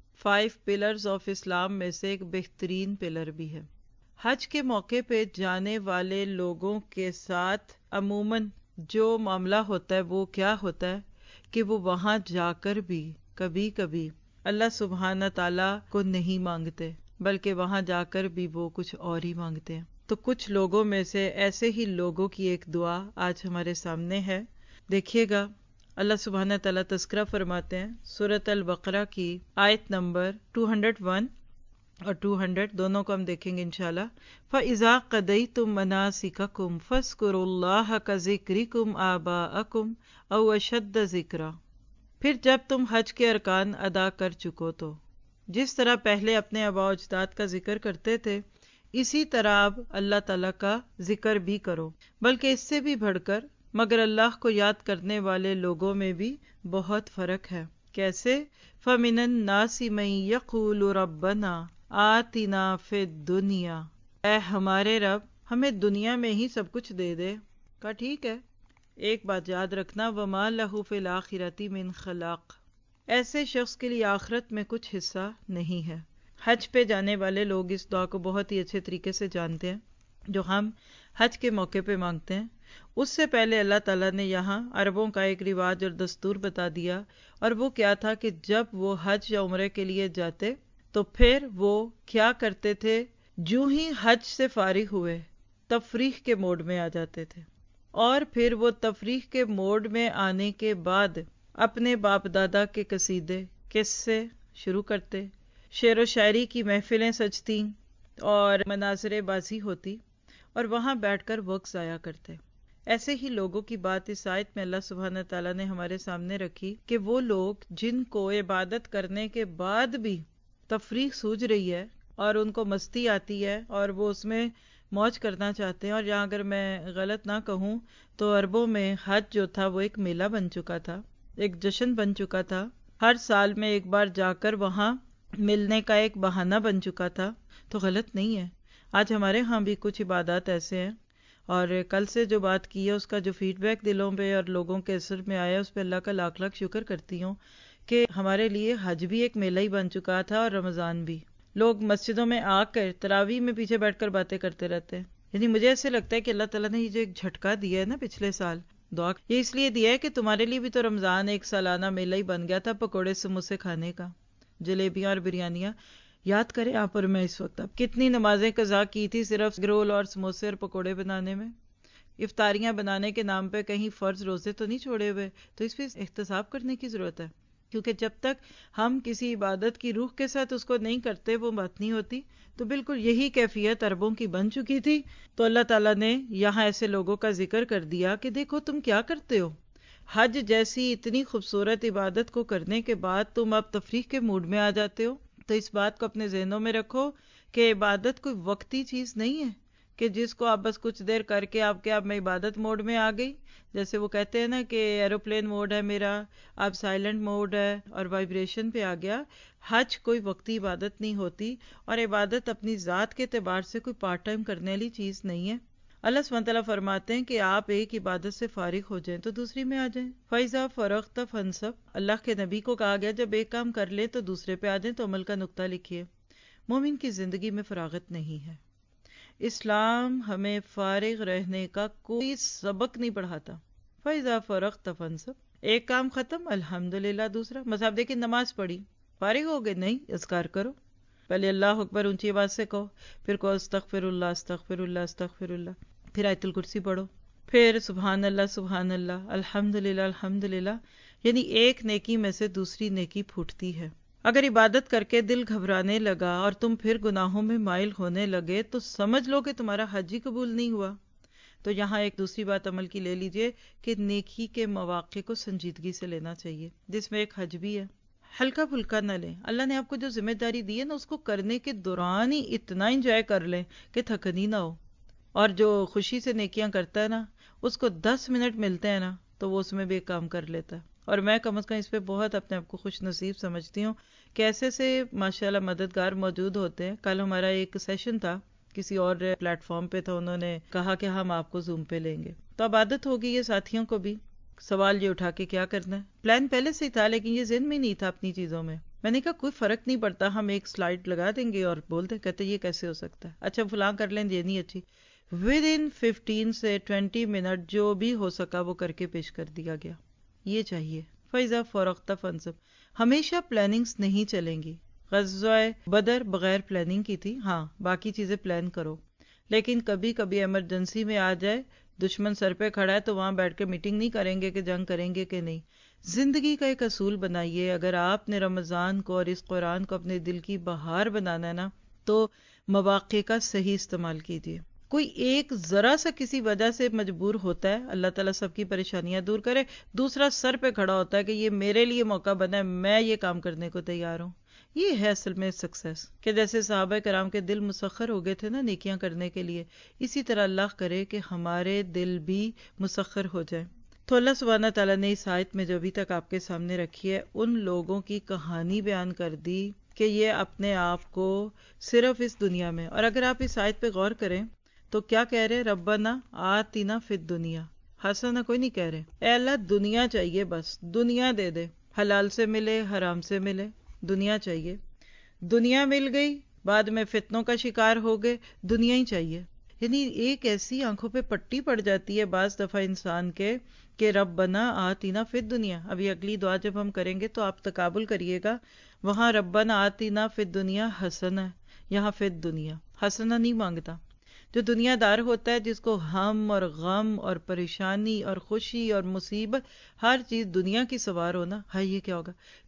5 پلرز آف اسلام میں سے ایک بہترین پلر بھی ہے. حج کے موقع پہ جانے والے لوگوں کے ساتھ عموماً جو معاملہ ہوتا ہے وہ کیا ہوتا ہے کہ وہ وہاں جا کر بھی کبھی کبھی اللہ سبحانہ تعالیٰ کو نہیں مانگتے، بلکہ وہاں جا کر بھی وہ کچھ اور ہی مانگتے ہیں. تو کچھ لوگوں میں سے ایسے ہی لوگوں کی ایک دعا آج ہمارے سامنے ہے. دیکھیے گا اللہ سبحانہ تعالیٰ تذکرہ فرماتے ہیں سورۃ البقرہ کی آیت نمبر 201 اور 200 دونوں کو ہم دیکھیں گے انشاءاللہ. فَإِذَا قَضَيْتُم مَّنَاسِكَكُمْ فَاذْكُرُوا اللَّهَ كَذِكْرِكُمْ آبَاءَكُمْ أَوْ أَشَدَّ ذِكْرًا. پھر جب تم حج کے ارکان ادا کر چکو تو جس طرح پہلے اپنے آباء و اجداد کا ذکر کرتے تھے، اسی طرح اب اللہ تعالیٰ کا ذکر بھی کرو، بلکہ اس سے بھی بڑھ کر. مگر اللہ کو یاد کرنے والے لوگوں میں بھی بہت فرق ہے. کیسے؟ فَمِنَ النَّاسِ مَن يَقُولُ رَبَّنَا آتِنَا فِی الدُّنْیَا، اے ہمارے رب ہمیں دنیا میں ہی سب کچھ دے دے. کہا ٹھیک ہے، ایک بات یاد رکھنا، وَمَا لَهُ فِی الْآخِرَةِ مِنْ خَلَاقٍ، ایسے شخص کے لیے آخرت میں کچھ حصہ نہیں ہے. حج پہ جانے والے لوگ اس دعا کو بہت ہی اچھے طریقے سے جانتے ہیں جو ہم حج کے موقع پہ مانگتے ہیں. اس سے پہلے اللہ تعالیٰ نے یہاں عربوں کا ایک رواج اور دستور بتا دیا، اور وہ کیا تھا کہ جب وہ حج یا عمرے کے لیے جاتے تو پھر وہ کیا کرتے تھے، جو ہی حج سے فارغ ہوئے تفریح کے موڈ میں آ جاتے تھے. اور پھر وہ تفریح کے موڈ میں آنے کے بعد اپنے باپ دادا کے قصیدے قصے شروع کرتے، شعر و شاعری کی محفلیں سجتیں اور مناظر بازی ہوتی، اور وہاں بیٹھ کر وقت ضائع کرتے. ایسے ہی لوگوں کی بات اس آیت میں اللہ سبحانہ تعالیٰ نے ہمارے سامنے رکھی کہ وہ لوگ جن کو عبادت کرنے کے بعد بھی تفریح سوج رہی ہے اور ان کو مستی آتی ہے اور وہ اس میں موج کرنا چاہتے ہیں. اور یہاں اگر میں غلط نہ کہوں تو عربوں میں حج جو تھا وہ ایک میلہ بن چکا تھا، ایک جشن بن چکا تھا، ہر سال میں ایک بار جا کر وہاں ملنے کا ایک بہانہ بن چکا تھا. تو غلط نہیں ہے. آج ہمارے ہاں بھی کچھ عبادات ایسے ہیں، اور کل سے جو بات کی ہے اس کا جو فیڈ بیک دلوں پہ اور لوگوں کے اثر میں آیا اس پہ اللہ کا لاکھ لاکھ شکر کرتی ہوں کہ ہمارے لیے حج بھی ایک میلہ ہی بن چکا تھا اور رمضان بھی. لوگ مسجدوں میں آ کر تراویح میں پیچھے بیٹھ کر باتیں کرتے رہتے ہیں. یعنی مجھے ایسے لگتا ہے کہ اللہ تعالیٰ نے یہ جو ایک جھٹکا دیا ہے نا پچھلے سال دعا، یہ اس لیے دیا ہے کہ تمہارے لیے بھی تو رمضان ایک سالانہ میلہ ہی بن گیا تھا پکوڑے سموسے کھانے کا، جلیبیاں اور بریانیاں. یاد کریں آپ اور میں اس وقت اب کتنی نمازیں قضا کی تھی صرف رول اور سموسے اور پکوڑے بنانے میں. افطاریاں بنانے کے نام پہ کہیں فرض روزے تو نہیں چھوڑے ہوئے. تو اس پہ احتساب کرنے کی ضرورت ہے، کیونکہ جب تک ہم کسی عبادت کی روح کے ساتھ اس کو نہیں کرتے وہ بات نہیں ہوتی. تو بالکل یہی کیفیت عربوں کی بن چکی تھی. تو اللہ تعالیٰ نے یہاں ایسے لوگوں کا ذکر کر دیا کہ دیکھو تم کیا کرتے ہو، حج جیسی اتنی خوبصورت عبادت کو کرنے کے بعد تم اب تفریح کے موڈ میں آ جاتے ہو. تو اس بات کو اپنے ذہنوں میں رکھو کہ عبادت کوئی وقتی چیز نہیں ہے کہ جس کو آپ بس کچھ دیر کر کے آپ کے آپ میں عبادت موڈ میں آ گئی. جیسے وہ کہتے ہیں نا کہ ایروپلین موڈ ہے میرا، اب سائلنٹ موڈ ہے اور وائبریشن پہ آ گیا. حج کوئی وقتی عبادت نہیں ہوتی، اور عبادت اپنی ذات کے اعتبار سے کوئی پارٹ ٹائم کرنے والی چیز نہیں ہے. اللہ سبحانہ تعالیٰ فرماتے ہیں کہ آپ ایک عبادت سے فارغ ہو جائیں تو دوسری میں آ جائیں. فَإِذَا فَرَغْتَ فَانْصَبْ. اللہ کے نبی کو کہا گیا جب ایک کام کر لیں تو دوسرے پہ آ جائیں تو عمل کا نقطہ لکھیے. مومن کی زندگی میں فراغت نہیں ہے. اسلام ہمیں فارغ رہنے کا کوئی سبق نہیں پڑھاتا. فَإِذَا فَرَغْتَ فَانْصَبْ. ایک کام ختم الحمدللہ. دوسرا مذہب دیکھیں نماز پڑھی فارغ ہو گئے نہیں اذکار کرو. پہلے اللہ اکبر اونچی آواز سے کہو, پھر کہو استغفر اللہ استغفر اللہ استغفر اللہ, پھر آیت الکرسی پڑھو, پھر سبحان اللہ الحمدللہ الحمدللہ. یعنی ایک نیکی میں سے دوسری نیکی پھوٹتی ہے. اگر عبادت کر کے دل گھبرانے لگا اور تم پھر گناہوں میں مائل ہونے لگے تو سمجھ لو کہ تمہارا حج ہی قبول نہیں ہوا. تو یہاں ایک دوسری بات عمل کی لے لیجئے کہ نیکی کے مواقع کو سنجیدگی سے لینا چاہیے, جس میں ایک حج بھی ہے. ہلکا پھلکا نہ لیں. اللہ نے آپ کو جو ذمہ داری دی ہے نا اس کو کرنے کے دوران ہی اتنا انجوائے کر لیں کہ تھکن ہی نہ ہو. اور جو خوشی سے نیکیاں کرتا ہے نا اس کو 10 منٹ ملتے ہیں نا تو وہ اس میں بھی ایک کام کر لیتا ہے. اور میں کم از کم اس پہ بہت اپنے آپ کو خوش نصیب سمجھتی ہوں کہ ایسے سے ماشاءاللہ مددگار موجود ہوتے ہیں. کل ہمارا ایک سیشن تھا کسی اور پلیٹ فارم پہ تھا, انہوں نے کہا کہ ہم آپ کو زوم پہ لیں گے. تو اب عادت ہوگی یہ ساتھیوں کو بھی. سوال یہ اٹھا کے کیا کرنا ہے, پلان پہلے سے ہی تھا لیکن یہ ذہن میں نہیں تھا اپنی چیزوں میں. میں نے کہا کوئی فرق نہیں پڑتا, ہم ایک سلائیڈ لگا دیں گے اور بول دیں. کہتے یہ کیسے ہو سکتا ہے, اچھا فلاں کر لیں, یہ نہیں اچھی. ودن 15 سے 20 منٹ جو بھی ہو سکا وہ کر کے پیش کر دیا گیا. یہ چاہیے. فَإِذَا فَرَغْتَ فَانْصَبْ. ہمیشہ پلاننگز نہیں چلیں گی. غزوہ بدر بغیر پلاننگ کی تھی, ہاں باقی چیزیں پلان کرو, لیکن کبھی کبھی ایمرجنسی میں آ جائے, دشمن سر پہ کھڑا ہے تو وہاں بیٹھ کے میٹنگ نہیں کریں گے کہ جنگ کریں گے کہ نہیں. زندگی کا ایک اصول بنائیے. اگر آپ نے رمضان کو اور اس قرآن کو اپنے دل کی بہار بنانا ہے نا تو مواقع کا صحیح استعمال کیجیے. کوئی ایک ذرا سا کسی وجہ سے مجبور ہوتا ہے, اللہ تعالیٰ سب کی پریشانیاں دور کرے, دوسرا سر پہ کھڑا ہوتا ہے کہ یہ میرے لیے موقع بنا ہے, میں یہ کام کرنے کو تیار ہوں. یہ ہے اصل میں سکسیس, کہ جیسے صحابہ کرام کے دل مسخر ہو گئے تھے نا نیکیاں کرنے کے لیے, اسی طرح اللہ کرے کہ ہمارے دل بھی مسخر ہو جائیں. تو اللہ سبحانہ تعالیٰ نے اس آیت میں جو ابھی تک آپ کے سامنے رکھی ہے ان لوگوں کی کہانی بیان کر دی کہ یہ اپنے آپ کو صرف اس دنیا میں, اور اگر آپ اس آیت پہ غور کریں تو کیا کہہ رہے, ربنا آتنا فی الدنیا حسنہ, کوئی نہیں کہہ رہے اے اللہ دنیا چاہیے, بس دنیا دے دے, حلال سے ملے حرام سے ملے, دنیا چاہیے. دنیا مل گئی, بعد میں فتنوں کا شکار ہو گئے, دنیا ہی چاہیے. یعنی ایک ایسی آنکھوں پہ پٹی پڑ جاتی ہے بعض دفعہ انسان کے کہ ربنا آتنا فی الدنیا. ابھی اگلی دعا جب ہم کریں گے تو آپ تقابل کریے گا, وہاں ربنا آتنا فی الدنیا حسنہ, یہاں فی الدنیا حسنہ نہیں مانگتا. جو دنیا دار ہوتا ہے جس کو ہم اور غم اور پریشانی اور خوشی اور مصیبت ہر چیز دنیا کی سوار ہونا, ہائی یہ کیا ہوگا,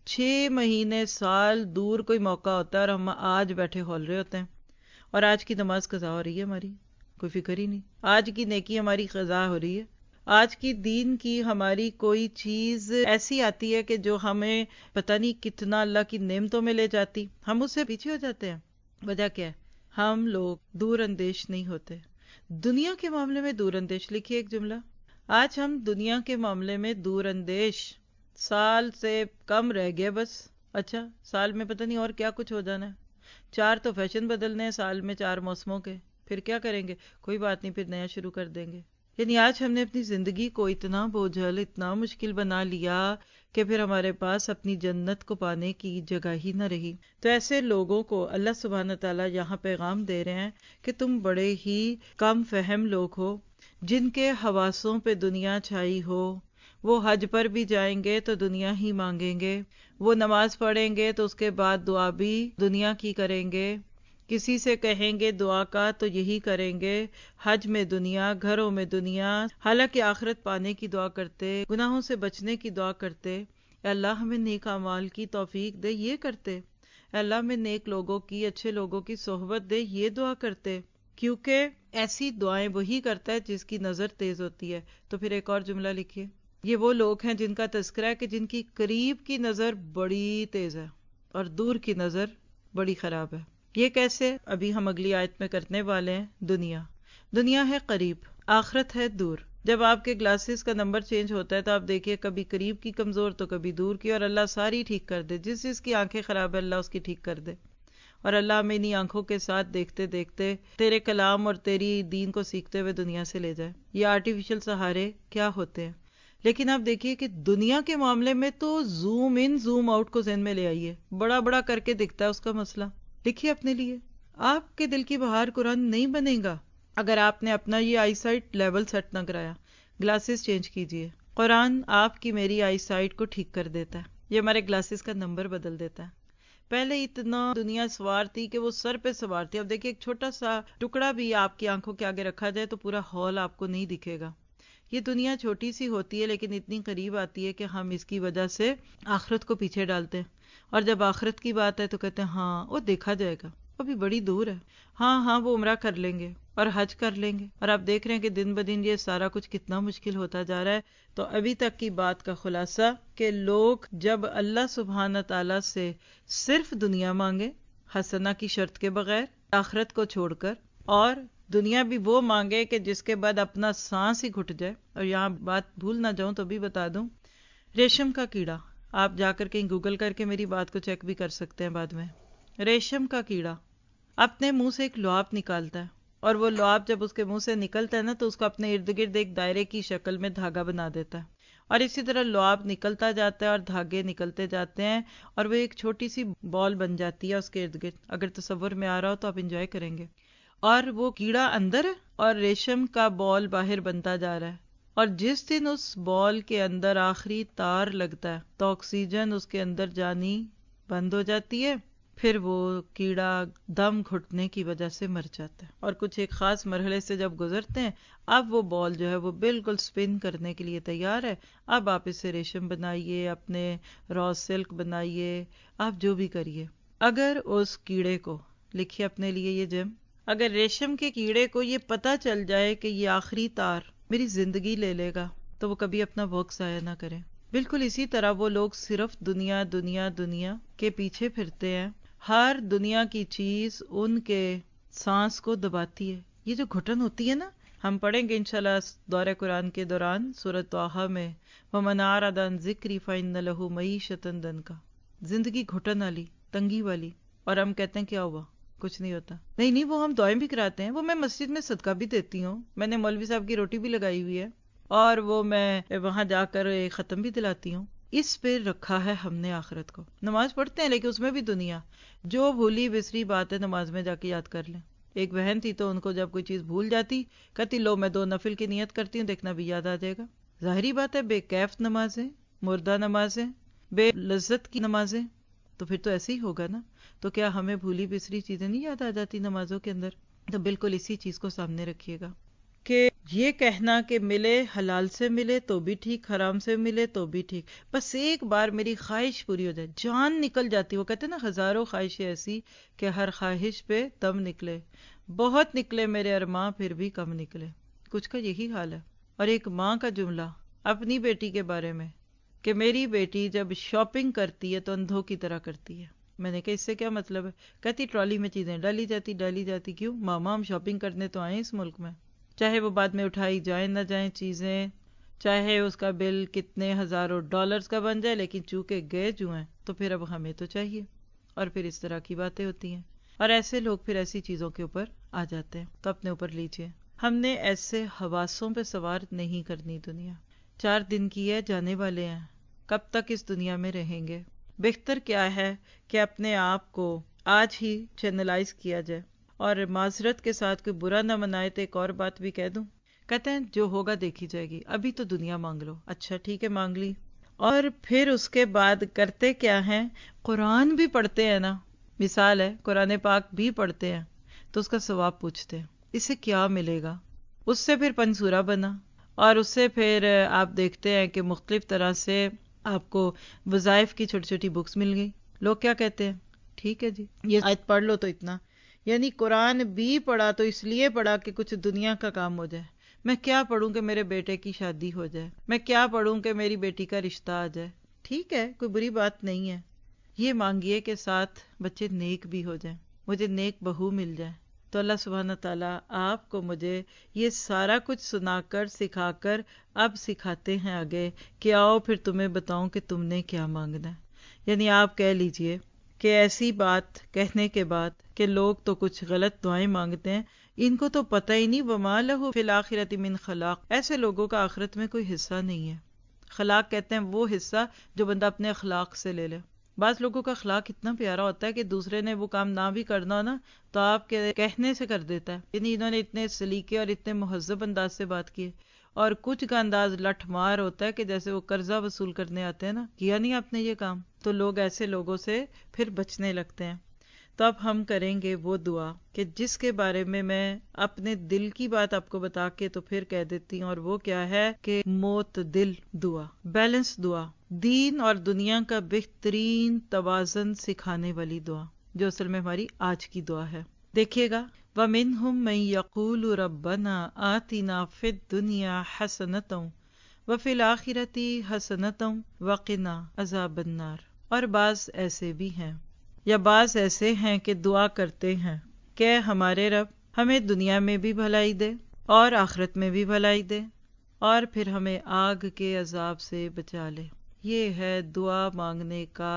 6 مہینے سال دور کوئی موقع ہوتا ہے اور ہم آج بیٹھے ہول رہے ہوتے ہیں, اور آج کی نماز قضا ہو رہی ہے ہماری, کوئی فکر ہی نہیں. آج کی نیکی ہماری قضا ہو رہی ہے, آج کی دین کی ہماری کوئی چیز ایسی آتی ہے کہ جو ہمیں پتہ نہیں کتنا اللہ کی نعمتوں میں لے جاتی, ہم اس سے پیچھے ہو جاتے ہیں. وجہ کیا ہے, ہم لوگ دور اندیش نہیں ہوتے. دنیا کے معاملے میں دور اندیش, لکھیے ایک جملہ, آج ہم دنیا کے معاملے میں دور اندیش, سال سے کم رہ گئے بس. اچھا سال میں پتہ نہیں اور کیا کچھ ہو جانا ہے, 4 تو فیشن بدلنے ہیں سال میں, 4 موسموں کے, پھر کیا کریں گے, کوئی بات نہیں پھر نیا شروع کر دیں گے. یعنی آج ہم نے اپنی زندگی کو اتنا بوجھل اتنا مشکل بنا لیا کہ پھر ہمارے پاس اپنی جنت کو پانے کی جگہ ہی نہ رہی. تو ایسے لوگوں کو اللہ سبحانہ تعالیٰ یہاں پیغام دے رہے ہیں کہ تم بڑے ہی کم فہم لوگ ہو, جن کے حواسوں پہ دنیا چھائی ہو. وہ حج پر بھی جائیں گے تو دنیا ہی مانگیں گے, وہ نماز پڑھیں گے تو اس کے بعد دعا بھی دنیا کی کریں گے, کسی سے کہیں گے دعا کا تو یہی کریں گے, حج میں دنیا, گھروں میں دنیا, حالانکہ آخرت پانے کی دعا کرتے, گناہوں سے بچنے کی دعا کرتے, اے اللہ ہمیں نیک اعمال کی توفیق دے, یہ کرتے, اے اللہ ہمیں نیک لوگوں کی اچھے لوگوں کی صحبت دے, یہ دعا کرتے. کیونکہ ایسی دعائیں وہی کرتا ہے جس کی نظر تیز ہوتی ہے. تو پھر ایک اور جملہ لکھیے, یہ وہ لوگ ہیں جن کا تذکرہ ہے کہ جن کی قریب کی نظر بڑی تیز ہے اور دور کی نظر بڑی خراب ہے. یہ کیسے, ابھی ہم اگلی آیت میں کرنے والے ہیں. دنیا ہے قریب, آخرت ہے دور. جب آپ کے گلاسز کا نمبر چینج ہوتا ہے تو آپ دیکھیے کبھی قریب کی کمزور تو کبھی دور کی, اور اللہ ساری ٹھیک کر دے. جس کی آنکھیں خراب ہے اللہ اس کی ٹھیک کر دے. اور اللہ ہمیں انہیں آنکھوں کے ساتھ دیکھتے دیکھتے تیرے کلام اور تیری دین کو سیکھتے ہوئے دنیا سے لے جائے۔ یہ آرٹیفیشل سہارے کیا ہوتے ہیں، لیکن آپ دیکھیے کہ دنیا کے معاملے میں تو زوم ان زوم آؤٹ کو ذہن میں لے آئیے، بڑا بڑا کر کے دکھتا ہے اس کا مسئلہ۔ لکھیے اپنے لیے، آپ کے دل کی بہار قرآن نہیں بنے گا اگر آپ نے اپنا یہ آئی سائٹ لیول سیٹ نہ کرایا۔ گلاسز چینج کیجئے، قرآن آپ کی میری آئی سائٹ کو ٹھیک کر دیتا ہے، یہ ہمارے گلاسز کا نمبر بدل دیتا ہے۔ پہلے اتنا دنیا سوار تھی کہ وہ سر پہ سوار تھی، اب دیکھیے ایک چھوٹا سا ٹکڑا بھی آپ کی آنکھوں کے آگے رکھا جائے تو پورا ہال آپ کو نہیں دکھے گا۔ یہ دنیا چھوٹی سی ہوتی ہے لیکن اتنی قریب آتی ہے کہ ہم اس کی وجہ سے آخرت کو پیچھے ڈالتے ہیں، اور جب آخرت کی بات ہے تو کہتے ہیں ہاں وہ دیکھا جائے گا، ابھی بڑی دور ہے، ہاں وہ عمرہ کر لیں گے اور حج کر لیں گے، اور آپ دیکھ رہے ہیں کہ دن بدن یہ سارا کچھ کتنا مشکل ہوتا جا رہا ہے۔ تو ابھی تک کی بات کا خلاصہ کہ لوگ جب اللہ سبحانہ تعالیٰ سے صرف دنیا مانگے، حسنہ کی شرط کے بغیر، آخرت کو چھوڑ کر، اور دنیا بھی وہ مانگے کہ جس کے بعد اپنا سانس ہی گھٹ جائے۔ اور یہاں بات بھول نہ جاؤں تو بھی بتا دوں، ریشم کا کیڑا، آپ جا کر کہیں گوگل کر کے میری بات کو چیک بھی کر سکتے ہیں بعد میں۔ ریشم کا کیڑا اپنے منہ سے ایک لعاب نکالتا ہے، اور وہ لعاب جب اس کے منہ سے نکلتا ہے نا تو اس کو اپنے ارد گرد ایک دائرے کی شکل میں دھاگا بنا دیتا ہے، اور اسی طرح لعاب نکلتا جاتا ہے اور دھاگے نکلتے جاتے ہیں، اور وہ ایک چھوٹی سی بال بن جاتی ہے اس کے ارد گرد۔ اگر تصور میں آ رہا ہو تو آپ انجوائے کریں گے۔ اور وہ کیڑا اندر ہے اور ریشم کا بال باہر بنتا جا رہا ہے، اور جس دن اس بال کے اندر آخری تار لگتا ہے تو آکسیجن اس کے اندر جانی بند ہو جاتی ہے، پھر وہ کیڑا دم گھٹنے کی وجہ سے مر جاتا ہے، اور کچھ ایک خاص مرحلے سے جب گزرتے ہیں اب وہ بال جو ہے وہ بالکل سپن کرنے کے لیے تیار ہے۔ اب آپ اسے ریشم بنائیے، اپنے را سلک بنائیے، آپ جو بھی کریے۔ اگر اس کیڑے کو، لکھیے اپنے لیے یہ جم، اگر ریشم کے کیڑے کو یہ پتا چل جائے کہ یہ آخری تار میری زندگی لے لے گا تو وہ کبھی اپنا وقت ضائع نہ کرے۔ بالکل اسی طرح وہ لوگ صرف دنیا دنیا دنیا کے پیچھے پھرتے ہیں، ہر دنیا کی چیز ان کے سانس کو دباتی ہے۔ یہ جو گھٹن ہوتی ہے نا، ہم پڑھیں گے انشاءاللہ دورہ قرآن کے دوران سورۃ طٰہٰ میں، وَمَنْ أَعْرَضَ عَنْ ذِكْرِي فَإِنَّ لَهُ مَعِيشَةً ضَنْكًا، زندگی گھٹن والی، تنگی والی، اور ہم کہتے ہیں کیا ہوا، کچھ نہیں ہوتا۔ نہیں وہ ہم دعائیں بھی کراتے ہیں، وہ میں مسجد میں صدقہ بھی دیتی ہوں، میں نے مولوی صاحب کی روٹی بھی لگائی ہوئی ہے، اور وہ میں وہاں جا کر ختم بھی دلاتی ہوں۔ اس پہ رکھا ہے ہم نے آخرت کو۔ نماز پڑھتے ہیں لیکن اس میں بھی دنیا، جو بھولی بسری بات ہے نماز میں جا کے یاد کر لیں۔ ایک بہن تھی تو ان کو جب کوئی چیز بھول جاتی کہتی لو میں 2 نفل کی نیت کرتی ہوں، دیکھنا بھی یاد آ جائے گا۔ ظاہری بات ہے بے کیف نمازیں، مردہ نمازیں، بے لذت کی نمازیں، تو پھر تو ایسے ہی ہوگا نا۔ تو کیا ہمیں بھولی بسری چیزیں نہیں یاد آ جاتی نمازوں کے اندر؟ تو بالکل اسی چیز کو سامنے رکھیے گا کہ یہ کہنا کہ ملے حلال سے ملے تو بھی ٹھیک، حرام سے ملے تو بھی ٹھیک، بس ایک بار میری خواہش پوری ہو جائے، جان نکل جاتی۔ وہ کہتے ہیں نا ہزاروں خواہشیں ایسی کہ ہر خواہش پہ دم نکلے، بہت نکلے میرے ارماں پھر بھی کم نکلے، کچھ کا یہی حال ہے۔ اور ایک ماں کا جملہ اپنی بیٹی کے بارے میں کہ میری بیٹی جب شاپنگ کرتی ہے تو اندھوں کی طرح کرتی ہے۔ میں نے کہا اس سے کیا مطلب ہے؟ کہتی ٹرالی میں چیزیں ڈالی جاتی۔ کیوں ماما، ہم شاپنگ کرنے تو آئے اس ملک میں، چاہے وہ بعد میں اٹھائی جائیں نہ جائیں چیزیں، چاہے اس کا بل کتنے ہزاروں ڈالرز کا بن جائے، لیکن چونکہ گئے جو ہیں تو پھر اب ہمیں تو چاہیے، اور پھر اس طرح کی باتیں ہوتی ہیں، اور ایسے لوگ پھر ایسی چیزوں کے اوپر آ جاتے ہیں۔ تو اپنے اوپر لیجئے، ہم نے ایسے حواسوں پہ سوار نہیں کرنی دنیا۔ 4 دن کی ہے، جانے والے ہیں، کب تک اس دنیا میں رہیں گے؟ بہتر کیا ہے کہ اپنے آپ کو آج ہی چینلائز کیا جائے، اور معذرت کے ساتھ کوئی برا نہ منائے تو ایک اور بات بھی کہہ دوں، کہتے ہیں جو ہوگا دیکھی جائے گی، ابھی تو دنیا مانگ لو۔ اچھا ٹھیک ہے، مانگ لی، اور پھر اس کے بعد کرتے کیا ہیں؟ قرآن بھی پڑھتے ہیں نا، مثال ہے قرآن پاک بھی پڑھتے ہیں تو اس کا ثواب پوچھتے ہیں، اس سے کیا ملے گا؟ اس سے پھر پنسورا بنا، اور اس سے پھر آپ دیکھتے ہیں کہ مختلف طرح سے آپ کو وظائف کی چھوٹی چھوٹی بکس مل گئی۔ لوگ کیا کہتے ہیں؟ ٹھیک ہے جی، یہ آیت پڑھ لو تو اتنا، یعنی قرآن بھی پڑھا تو اس لیے پڑھا کہ کچھ دنیا کا کام ہو جائے۔ میں کیا پڑھوں کہ میرے بیٹے کی شادی ہو جائے، میں کیا پڑھوں کہ میری بیٹی کا رشتہ آ جائے۔ ٹھیک ہے، کوئی بری بات نہیں ہے، یہ مانگیے کہ ساتھ بچے نیک بھی ہو جائیں، مجھے نیک بہو مل جائے۔ تو اللہ سبحانہ تعالیٰ آپ کو مجھے یہ سارا کچھ سنا کر سکھا کر اب سکھاتے ہیں آگے کہ آؤ پھر تمہیں بتاؤں کہ تم نے کیا مانگنا ہے۔ یعنی آپ کہہ لیجئے کہ ایسی بات کہنے کے بعد کہ لوگ تو کچھ غلط دعائیں مانگتے ہیں، ان کو تو پتہ ہی نہیں وما لہ فی الآخرۃ من خلاق، ایسے لوگوں کا آخرت میں کوئی حصہ نہیں ہے۔ خلاق کہتے ہیں وہ حصہ جو بندہ اپنے اخلاق سے لے لے۔ بعض لوگوں کا اخلاق اتنا پیارا ہوتا ہے کہ دوسرے نے وہ کام نہ بھی کرنا ہو نا تو آپ کے کہنے سے کر دیتا ہے، یعنی انہوں نے اتنے سلیقے اور اتنے مہذب انداز سے بات کی ہے۔ اور کچھ کا انداز لٹھ مار ہوتا ہے کہ جیسے وہ قرضہ وصول کرنے آتے ہیں نا، کیا نہیں آپ نے یہ کام، تو لوگ ایسے لوگوں سے پھر بچنے لگتے ہیں۔ تو اب ہم کریں گے وہ دعا کہ جس کے بارے میں اپنے دل کی بات آپ کو بتا کے تو پھر کہہ دیتی ہوں، اور وہ کیا ہے کہ معتدل دعا، بیلنس دعا، دین اور دنیا کا بہترین توازن سکھانے والی دعا، جو اصل میں ہماری آج کی دعا ہے۔ دیکھیے گا وَمِنْهُمْ مَنْ يَقُولُ رَبَّنَا آتِنَا فِي الدُّنْيَا حَسَنَةً وَفِي الْآخِرَةِ حَسَنَةً وَقِنَا عَذَابَ النَّارِ، اور بعض ایسے بھی ہیں یا بعض ایسے ہیں کہ دعا کرتے ہیں کہ ہمارے رب ہمیں دنیا میں بھی بھلائی دے اور آخرت میں بھی بھلائی دے اور پھر ہمیں آگ کے عذاب سے بچا لے۔ یہ ہے دعا مانگنے کا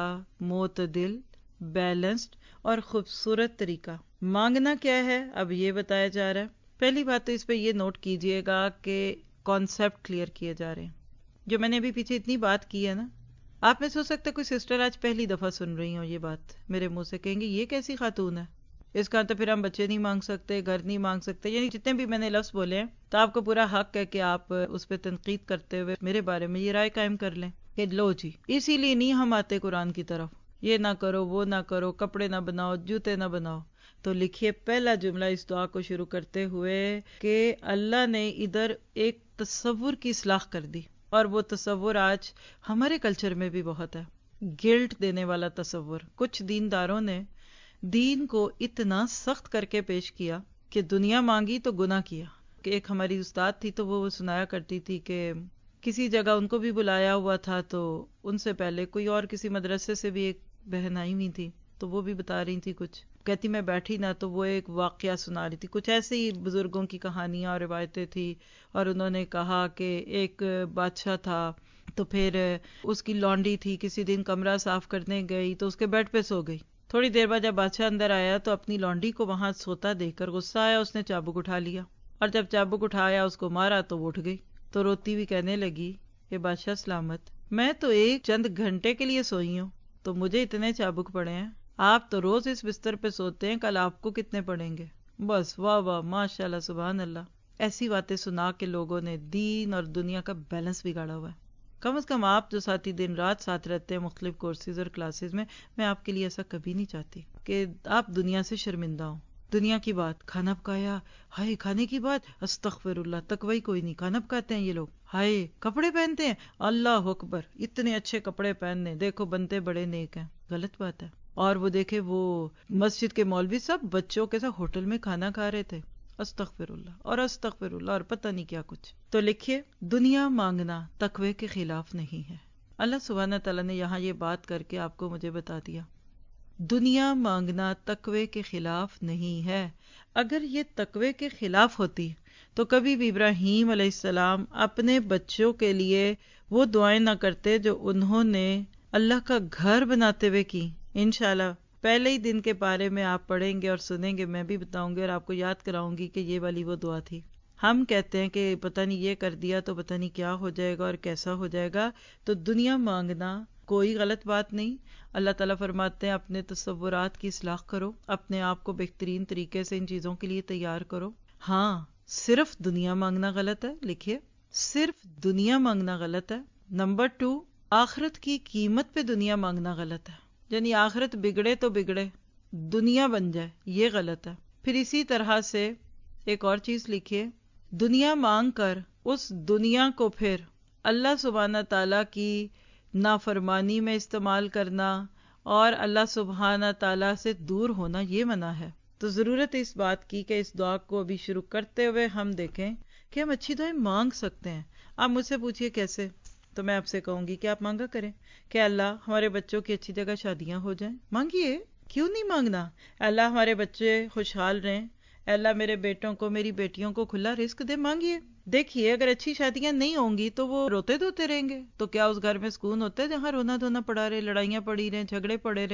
معتدل، بیلنسڈ اور خوبصورت طریقہ۔ مانگنا کیا ہے اب یہ بتایا جا رہا ہے۔ پہلی بات تو اس پہ یہ نوٹ کیجئے گا کہ کانسیپٹ کلیئر کیے جا رہے ہیں۔ جو میں نے ابھی پیچھے اتنی بات کی ہے نا، آپ میں سوچ سکتے کوئی سسٹر آج پہلی دفعہ سن رہی ہوں یہ بات میرے منہ سے، کہیں گے یہ کیسی خاتون ہے، اس کا تو پھر ہم بچے نہیں مانگ سکتے، گھر نہیں مانگ سکتے، یعنی جتنے بھی میں نے لفظ بولے ہیں تو آپ کو پورا حق ہے کہ آپ اس پہ تنقید کرتے ہوئے میرے بارے میں یہ رائے قائم کر لیں کہ لو جی اسی لیے نہیں ہم آتے قرآن کی طرف، یہ نہ کرو وہ نہ کرو، کپڑے نہ بناؤ، جوتے نہ بناؤ۔ تو لکھیے پہلا جملہ اس دعا کو شروع کرتے ہوئے کہ اللہ نے ادھر ایک تصور کی اصلاح کر دی، اور وہ تصور آج ہمارے کلچر میں بھی بہت ہے، گلٹ دینے والا تصور۔ کچھ دینداروں نے دین کو اتنا سخت کر کے پیش کیا کہ دنیا مانگی تو گناہ کیا۔ کہ ایک ہماری استاد تھی تو وہ سنایا کرتی تھی کہ کسی جگہ ان کو بھی بلایا ہوا تھا، تو ان سے پہلے کوئی اور کسی مدرسے سے بھی ایک بہن آئی ہوئی تھی، تو وہ بھی بتا رہی تھی کچھ، کہتی میں بیٹھی نا تو وہ ایک واقعہ سنا رہی تھی، کچھ ایسے ہی بزرگوں کی کہانیاں اور روایتیں تھی، اور انہوں نے کہا کہ ایک بادشاہ تھا، تو پھر اس کی لانڈی تھی، کسی دن کمرہ صاف کرنے گئی تو اس کے بیڈ پہ سو گئی۔ تھوڑی دیر بعد جب بادشاہ اندر آیا تو اپنی لانڈی کو وہاں سوتا دیکھ کر غصہ آیا، اس نے چابک اٹھا لیا، اور جب چابک اٹھایا اس کو مارا تو وہ اٹھ گئی، تو روتی ہوئی کہنے لگی کہ بادشاہ سلامت، میں تو ایک چند گھنٹے کے لیے سوئی ہوں تو مجھے اتنے چابک پڑے ہیں، آپ تو روز اس بستر پہ سوتے ہیں، کل آپ کو کتنے پڑیں گے؟ بس واہ واہ ماشاء اللہ سبحان اللہ۔ ایسی باتیں سنا کے لوگوں نے دین اور دنیا کا بیلنس بگاڑا ہوا ہے۔ کم از کم آپ جو ساتھی دن رات ساتھ رہتے ہیں مختلف کورسز اور کلاسز میں آپ کے لیے ایسا کبھی نہیں چاہتی کہ آپ دنیا سے شرمندہ ہوں۔ دنیا کی بات، کھانا پکایا، ہائے کھانے کی بات، استغفر اللہ، تقوی کوئی نہیں، کھانا پکاتے ہیں یہ لوگ، ہائے کپڑے پہنتے ہیں، اللہ اکبر اتنے اچھے کپڑے پہننے، دیکھو بنتے بڑے نیک ہیں، غلط بات ہے۔ اور وہ دیکھے وہ مسجد کے مولوی صاحب بچوں کے ساتھ ہوٹل میں کھانا کھا رہے تھے، استغفر اللہ اور استغفر اللہ اور پتہ نہیں کیا کچھ۔ تو لکھیے دنیا مانگنا تقوی کے خلاف نہیں ہے۔ اللہ سبحانہ تعالیٰ نے یہاں یہ بات کر کے آپ کو مجھے بتا دیا، دنیا مانگنا تقوی کے خلاف نہیں ہے۔ اگر یہ تقوی کے خلاف ہوتی تو کبھی بھی ابراہیم علیہ السلام اپنے بچوں کے لیے وہ دعائیں نہ کرتے جو انہوں نے اللہ کا گھر بناتے ہوئے کی۔ انشاءاللہ پہلے ہی دن کے بارے میں آپ پڑھیں گے اور سنیں گے، میں بھی بتاؤں گی اور آپ کو یاد کراؤں گی کہ یہ والی وہ دعا تھی۔ ہم کہتے ہیں کہ پتہ نہیں یہ کر دیا تو پتہ نہیں کیا ہو جائے گا اور کیسا ہو جائے گا، تو دنیا مانگنا کوئی غلط بات نہیں۔ اللہ تعالیٰ فرماتے ہیں اپنے تصورات کی اصلاح کرو، اپنے آپ کو بہترین طریقے سے ان چیزوں کے لیے تیار کرو۔ ہاں صرف دنیا مانگنا غلط ہے، لکھیے صرف دنیا مانگنا غلط ہے۔ نمبر 2، آخرت کی قیمت پہ دنیا مانگنا غلط ہے، یعنی آخرت بگڑے تو بگڑے، دنیا بن جائے، یہ غلط ہے۔ پھر اسی طرح سے ایک اور چیز لکھیے، دنیا مانگ کر اس دنیا کو پھر اللہ سبحانہ تعالیٰ کی نافرمانی میں استعمال کرنا اور اللہ سبحانہ تعالیٰ سے دور ہونا، یہ منع ہے۔ تو ضرورت ہے اس بات کی کہ اس دعا کو ابھی شروع کرتے ہوئے ہم دیکھیں کہ ہم اچھی دعائیں مانگ سکتے ہیں۔ آپ مجھ سے پوچھئے کیسے، تو میں آپ سے کہوں گی کہ آپ مانگا کریں کہ اللہ ہمارے بچوں کی اچھی جگہ شادیاں ہو جائیں، مانگیے، کیوں نہیں مانگنا؟ اللہ ہمارے بچے خوشحال رہیں، اللہ میرے بیٹوں کو میری بیٹیوں کو کھلا رزق دے، مانگیے۔ دیکھیے اگر اچھی شادیاں نہیں ہوں گی تو وہ روتے دھوتے رہیں گے، تو کیا اس گھر میں سکون ہوتا ہے جہاں رونا دھونا پڑا رہے، لڑائیاں پڑی رہیں، جھگڑے پڑے رہے؟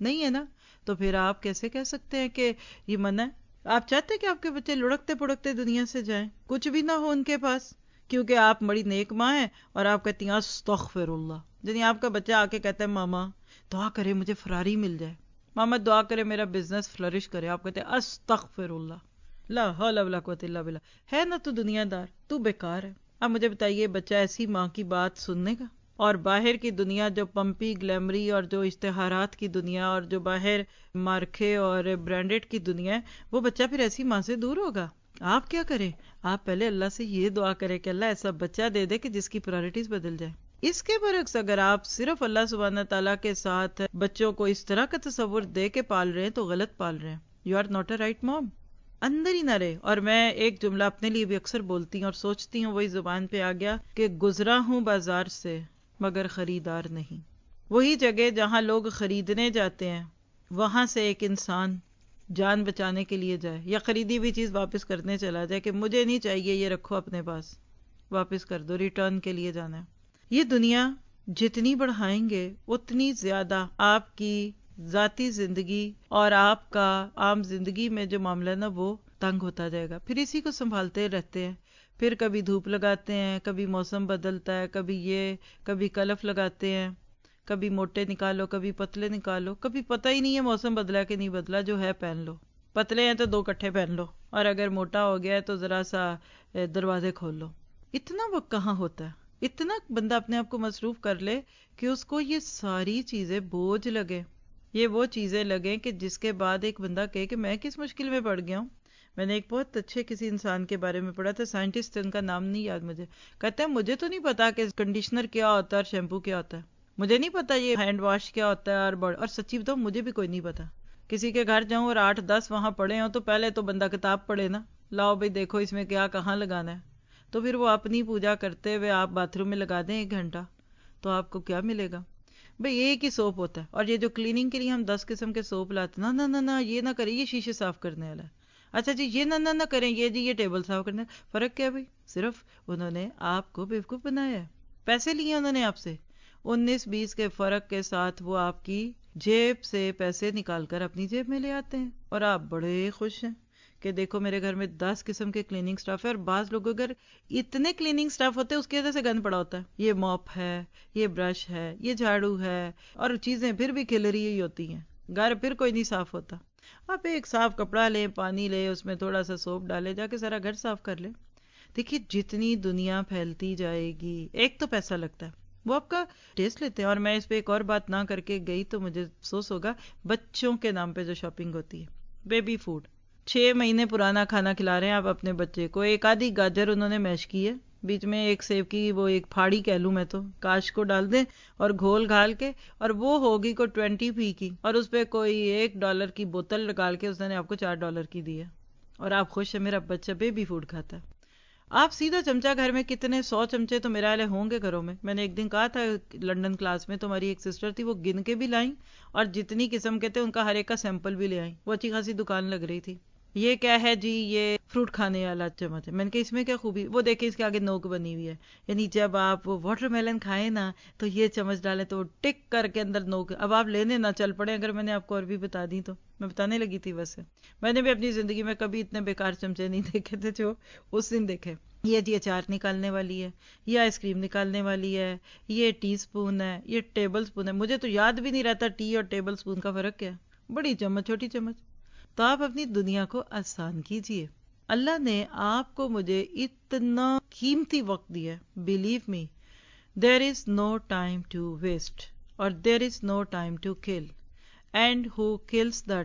نہیں ہے نا. تو پھر آپ کیسے کہہ سکتے ہیں کہ یہ منع ہے؟ آپ چاہتے کہ آپ کے بچے لڑکتے پڑکتے دنیا سے جائیں، کچھ بھی نہ ہو ان کے پاس، کیونکہ آپ بڑی نیک ماں ہیں اور آپ کہتی ہیں استغفر اللہ. یعنی آپ کا بچہ آ کے کہتا ہے ماما دعا کرے مجھے فراری مل جائے، ماما دعا کرے میرا بزنس فلرش کرے، آپ کہتے ہیں استغفر اللہ، لا حول ولا قوت الا باللہ. ہے نا تو دنیا دار، تو بیکار ہے. اب مجھے بتائیے بچہ ایسی ماں کی بات سننے کا؟ اور باہر کی دنیا جو پمپی گلیمری اور جو اشتہارات کی دنیا اور جو باہر مارکے اور برانڈڈ کی دنیا ہے، وہ بچہ پھر ایسی ماں سے دور ہوگا. آپ کیا کریں؟ آپ پہلے اللہ سے یہ دعا کریں کہ اللہ ایسا بچہ دے دے کہ جس کی پرائرٹیز بدل جائے. اس کے برعکس اگر آپ صرف اللہ سبحانہ تعالیٰ کے ساتھ بچوں کو اس طرح کا تصور دے کے پال رہے ہیں تو غلط پال رہے ہیں. You are not a right mom. اندر ہی نہ رہے. اور میں ایک جملہ اپنے لیے بھی اکثر بولتی ہوں اور سوچتی ہوں، وہی زبان پہ آ گیا کہ گزرا ہوں بازار سے مگر خریدار نہیں. وہی جگہ جہاں لوگ خریدنے جاتے ہیں وہاں سے ایک انسان جان بچانے کے لیے جائے یا خریدی ہوئی چیز واپس کرنے چلا جائے کہ مجھے نہیں چاہیے، یہ رکھو اپنے پاس، واپس کر دو، ریٹرن کے لیے جانا ہے. یہ دنیا جتنی بڑھائیں گے اتنی زیادہ آپ کی ذاتی زندگی اور آپ کا عام زندگی میں جو معاملہ ہے نا وہ تنگ ہوتا جائے گا. پھر اسی کو سنبھالتے رہتے ہیں. پھر کبھی دھوپ لگاتے ہیں، کبھی موسم بدلتا ہے، کبھی یہ، کبھی کلف لگاتے ہیں، کبھی موٹے نکالو کبھی پتلے نکالو، کبھی پتہ ہی نہیں ہے موسم بدلا کہ نہیں بدلا، جو ہے پہن لو. پتلے ہیں تو 2 کٹھے پہن لو، اور اگر موٹا ہو گیا ہے تو ذرا سا دروازے کھول لو. اتنا وقت کہاں ہوتا ہے؟ اتنا بندہ اپنے آپ کو مصروف کر لے کہ اس کو یہ ساری چیزیں بوجھ لگے. یہ وہ چیزیں لگیں کہ جس کے بعد ایک بندہ کہے کہ میں کس مشکل میں پڑ گیا ہوں. میں نے ایک بہت اچھے کسی انسان کے بارے میں پڑھا تھا، سائنٹسٹ، ان کا نام نہیں یاد مجھے، کہتے ہیں مجھے تو نہیں پتا کہ کنڈیشنر کیا ہوتا ہے اور شیمپو کیا ہوتا ہے، مجھے نہیں پتا یہ ہینڈ واش کیا ہوتا ہے، اور سچی بتاؤں مجھے بھی کوئی نہیں پتا. کسی کے گھر جاؤں اور 8-10 وہاں پڑے ہوں تو پہلے تو بندہ کتاب پڑھے نا، لاؤ بھائی دیکھو اس میں کیا کہاں لگانا ہے. تو پھر وہ اپنی پوجا کرتے ہوئے آپ باتھ روم میں لگا دیں 1 گھنٹہ تو آپ کو کیا ملے گا؟ بھئی ایک ہی سوپ ہوتا ہے. اور یہ جو کلیننگ کے لیے ہم 10 قسم کے سوپ لاتے ہیں، نہ یہ نہ کریں، یہ شیشے صاف کرنے والا ہے. اچھا جی یہ نہ کریں، یہ ٹیبل صاف کرنے. فرق کیا ہے بھئی؟ صرف انہوں نے آپ کو بیوقوف بنایا ہے، پیسے لیے انہوں نے آپ سے. 19-20 کے فرق کے ساتھ وہ آپ کی جیب سے پیسے نکال کر اپنی جیب میں لے آتے ہیں اور آپ بڑے خوش ہیں کہ دیکھو میرے گھر میں 10 قسم کے کلیننگ سٹاف ہے. اور بعض لوگوں کے گھر اتنے کلیننگ سٹاف ہوتے ہیں اس کی وجہ سے گند پڑا ہوتا ہے. یہ موپ ہے، یہ برش ہے، یہ جھاڑو ہے، اور چیزیں پھر بھی کھلری ہی ہوتی ہیں، گھر پھر کوئی نہیں صاف ہوتا. آپ ایک صاف کپڑا لیں، پانی لیں، اس میں تھوڑا سا سوپ ڈالے، جا کے سارا گھر صاف کر لیں. دیکھیے جتنی دنیا پھیلتی جائے گی، ایک تو پیسہ لگتا ہے، وہ آپ کا ٹیسٹ لیتے ہیں. اور میں اس پہ ایک اور بات نہ کر کے گئی تو مجھے افسوس ہوگا، بچوں کے نام پہ جو شاپنگ ہوتی ہے، بیبی فوڈ، 6 مہینے پرانا کھانا کھلا رہے ہیں آپ اپنے بچے کو. ایک آدھی گاجر انہوں نے میش کی ہے، بیچ میں ایک سیب کی وہ ایک پھاڑی کہہ لوں میں تو، کاش کو ڈال دیں اور گھول گھال کے، اور وہ ہوگی کو 20 پی کی، اور اس پہ کوئی $1 کی بوتل نکال کے اس نے آپ کو $4 کی دی ہے، اور آپ خوش ہیں میرا بچہ بیبی فوڈ کھاتا ہے. آپ سیدھا چمچہ گھر میں کتنے 100 چمچے تو میرا لے ہوں گے گھروں میں. میں نے ایک دن کہا تھا لنڈن کلاس میں، تو ہماری ایک سسٹر تھی، وہ گن کے بھی لائیں اور جتنی قسم کے تھے ان کا ہر ایک کا سیمپل بھی لے آئیں. وہ اچھی خاصی دکان لگ رہی تھی. یہ کیا ہے جی؟ یہ فروٹ کھانے والا چمچ ہے. میں نے کہا اس میں کیا خوبی؟ وہ دیکھیں اس کے آگے نوک بنی ہوئی ہے، یعنی جب آپ واٹر میلن کھائیں نا تو یہ چمچ ڈالیں تو ٹک کر کے اندر نوک. اب آپ لینے نہ چل پڑے اگر میں نے آپ کو اور بھی بتا دی تو. میں بتانے لگی تھی ویسے، میں نے بھی اپنی زندگی میں کبھی اتنے بیکار چمچے نہیں دیکھے تھے جو اس دن دیکھے. یہ جی اچار نکالنے والی ہے، یہ آئس کریم نکالنے والی ہے، یہ ٹی سپون ہے، یہ ٹیبل سپون ہے. مجھے تو یاد بھی نہیں رہتا ٹی اور ٹیبل سپون کا فرق کیا ہے. بڑی چمچ، چھوٹی چمچ. تو آپ اپنی دنیا کو آسان کیجئے. اللہ نے آپ کو مجھے اتنا قیمتی وقت دیا ہے. Believe me, there is no time to waste اور there is no time to kill, and who kills the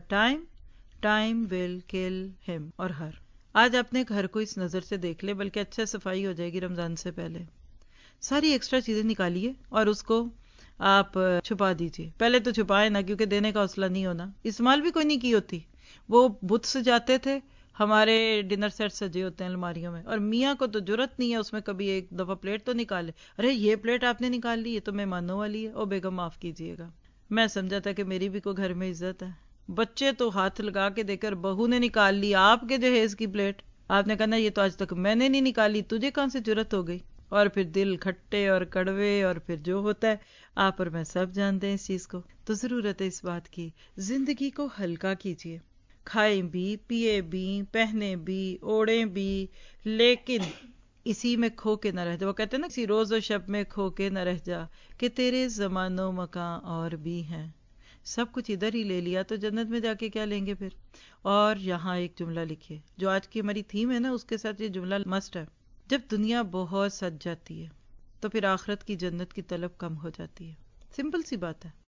time will kill him or her. آج اپنے گھر کو اس نظر سے دیکھ لے، بلکہ اچھا صفائی ہو جائے گی رمضان سے پہلے. ساری ایکسٹرا چیزیں نکالیے اور اس کو آپ چھپا دیجئے. پہلے تو چھپائے نا، کیونکہ دینے کا حوصلہ نہیں ہونا. استعمال بھی کوئی نہیں کی ہوتی. وہ بت سجاتے تھے، ہمارے ڈنر سیٹ سجے ہوتے ہیں الماریوں میں، اور میاں کو تو جرت نہیں ہے اس میں کبھی ایک دفعہ پلیٹ تو نکالے. ارے یہ پلیٹ آپ نے نکال لی، یہ تو مہمانوں والی ہے، او بیگم معاف کیجئے گا. میں سمجھا تھا کہ میری بھی کوئی گھر میں عزت ہے. بچے تو ہاتھ لگا کے دے کر بہو نے نکال لی آپ کے جہیز کی پلیٹ. آپ نے کہا نا یہ تو آج تک میں نے نہیں نکالی، تجھے کہاں سے جرت ہو گئی؟ اور پھر دل کھٹے اور کڑوے، اور پھر جو ہوتا ہے آپ اور میں سب جانتے ہیں اس چیز کو. تو ضرورت ہے اس بات کی زندگی کو ہلکا کیجیے، کھائیں بھی، پیے بھی، پہنے بھی، اوڑھیں بھی، لیکن اسی میں کھو کے نہ رہ جا. وہ کہتے ہیں نا کسی روز و شب میں کھو کے نہ رہ جا، کہ تیرے زمان و مکان اور بھی ہیں. سب کچھ ادھر ہی لے لیا تو جنت میں جا کے کیا لیں گے پھر. اور یہاں ایک جملہ لکھیے جو آج کی ہماری تھیم ہے نا، اس کے ساتھ یہ جملہ مسٹ ہے. جب دنیا بہت سج جاتی ہے تو پھر آخرت کی جنت کی طلب کم ہو جاتی ہے. سمپل سی بات ہے.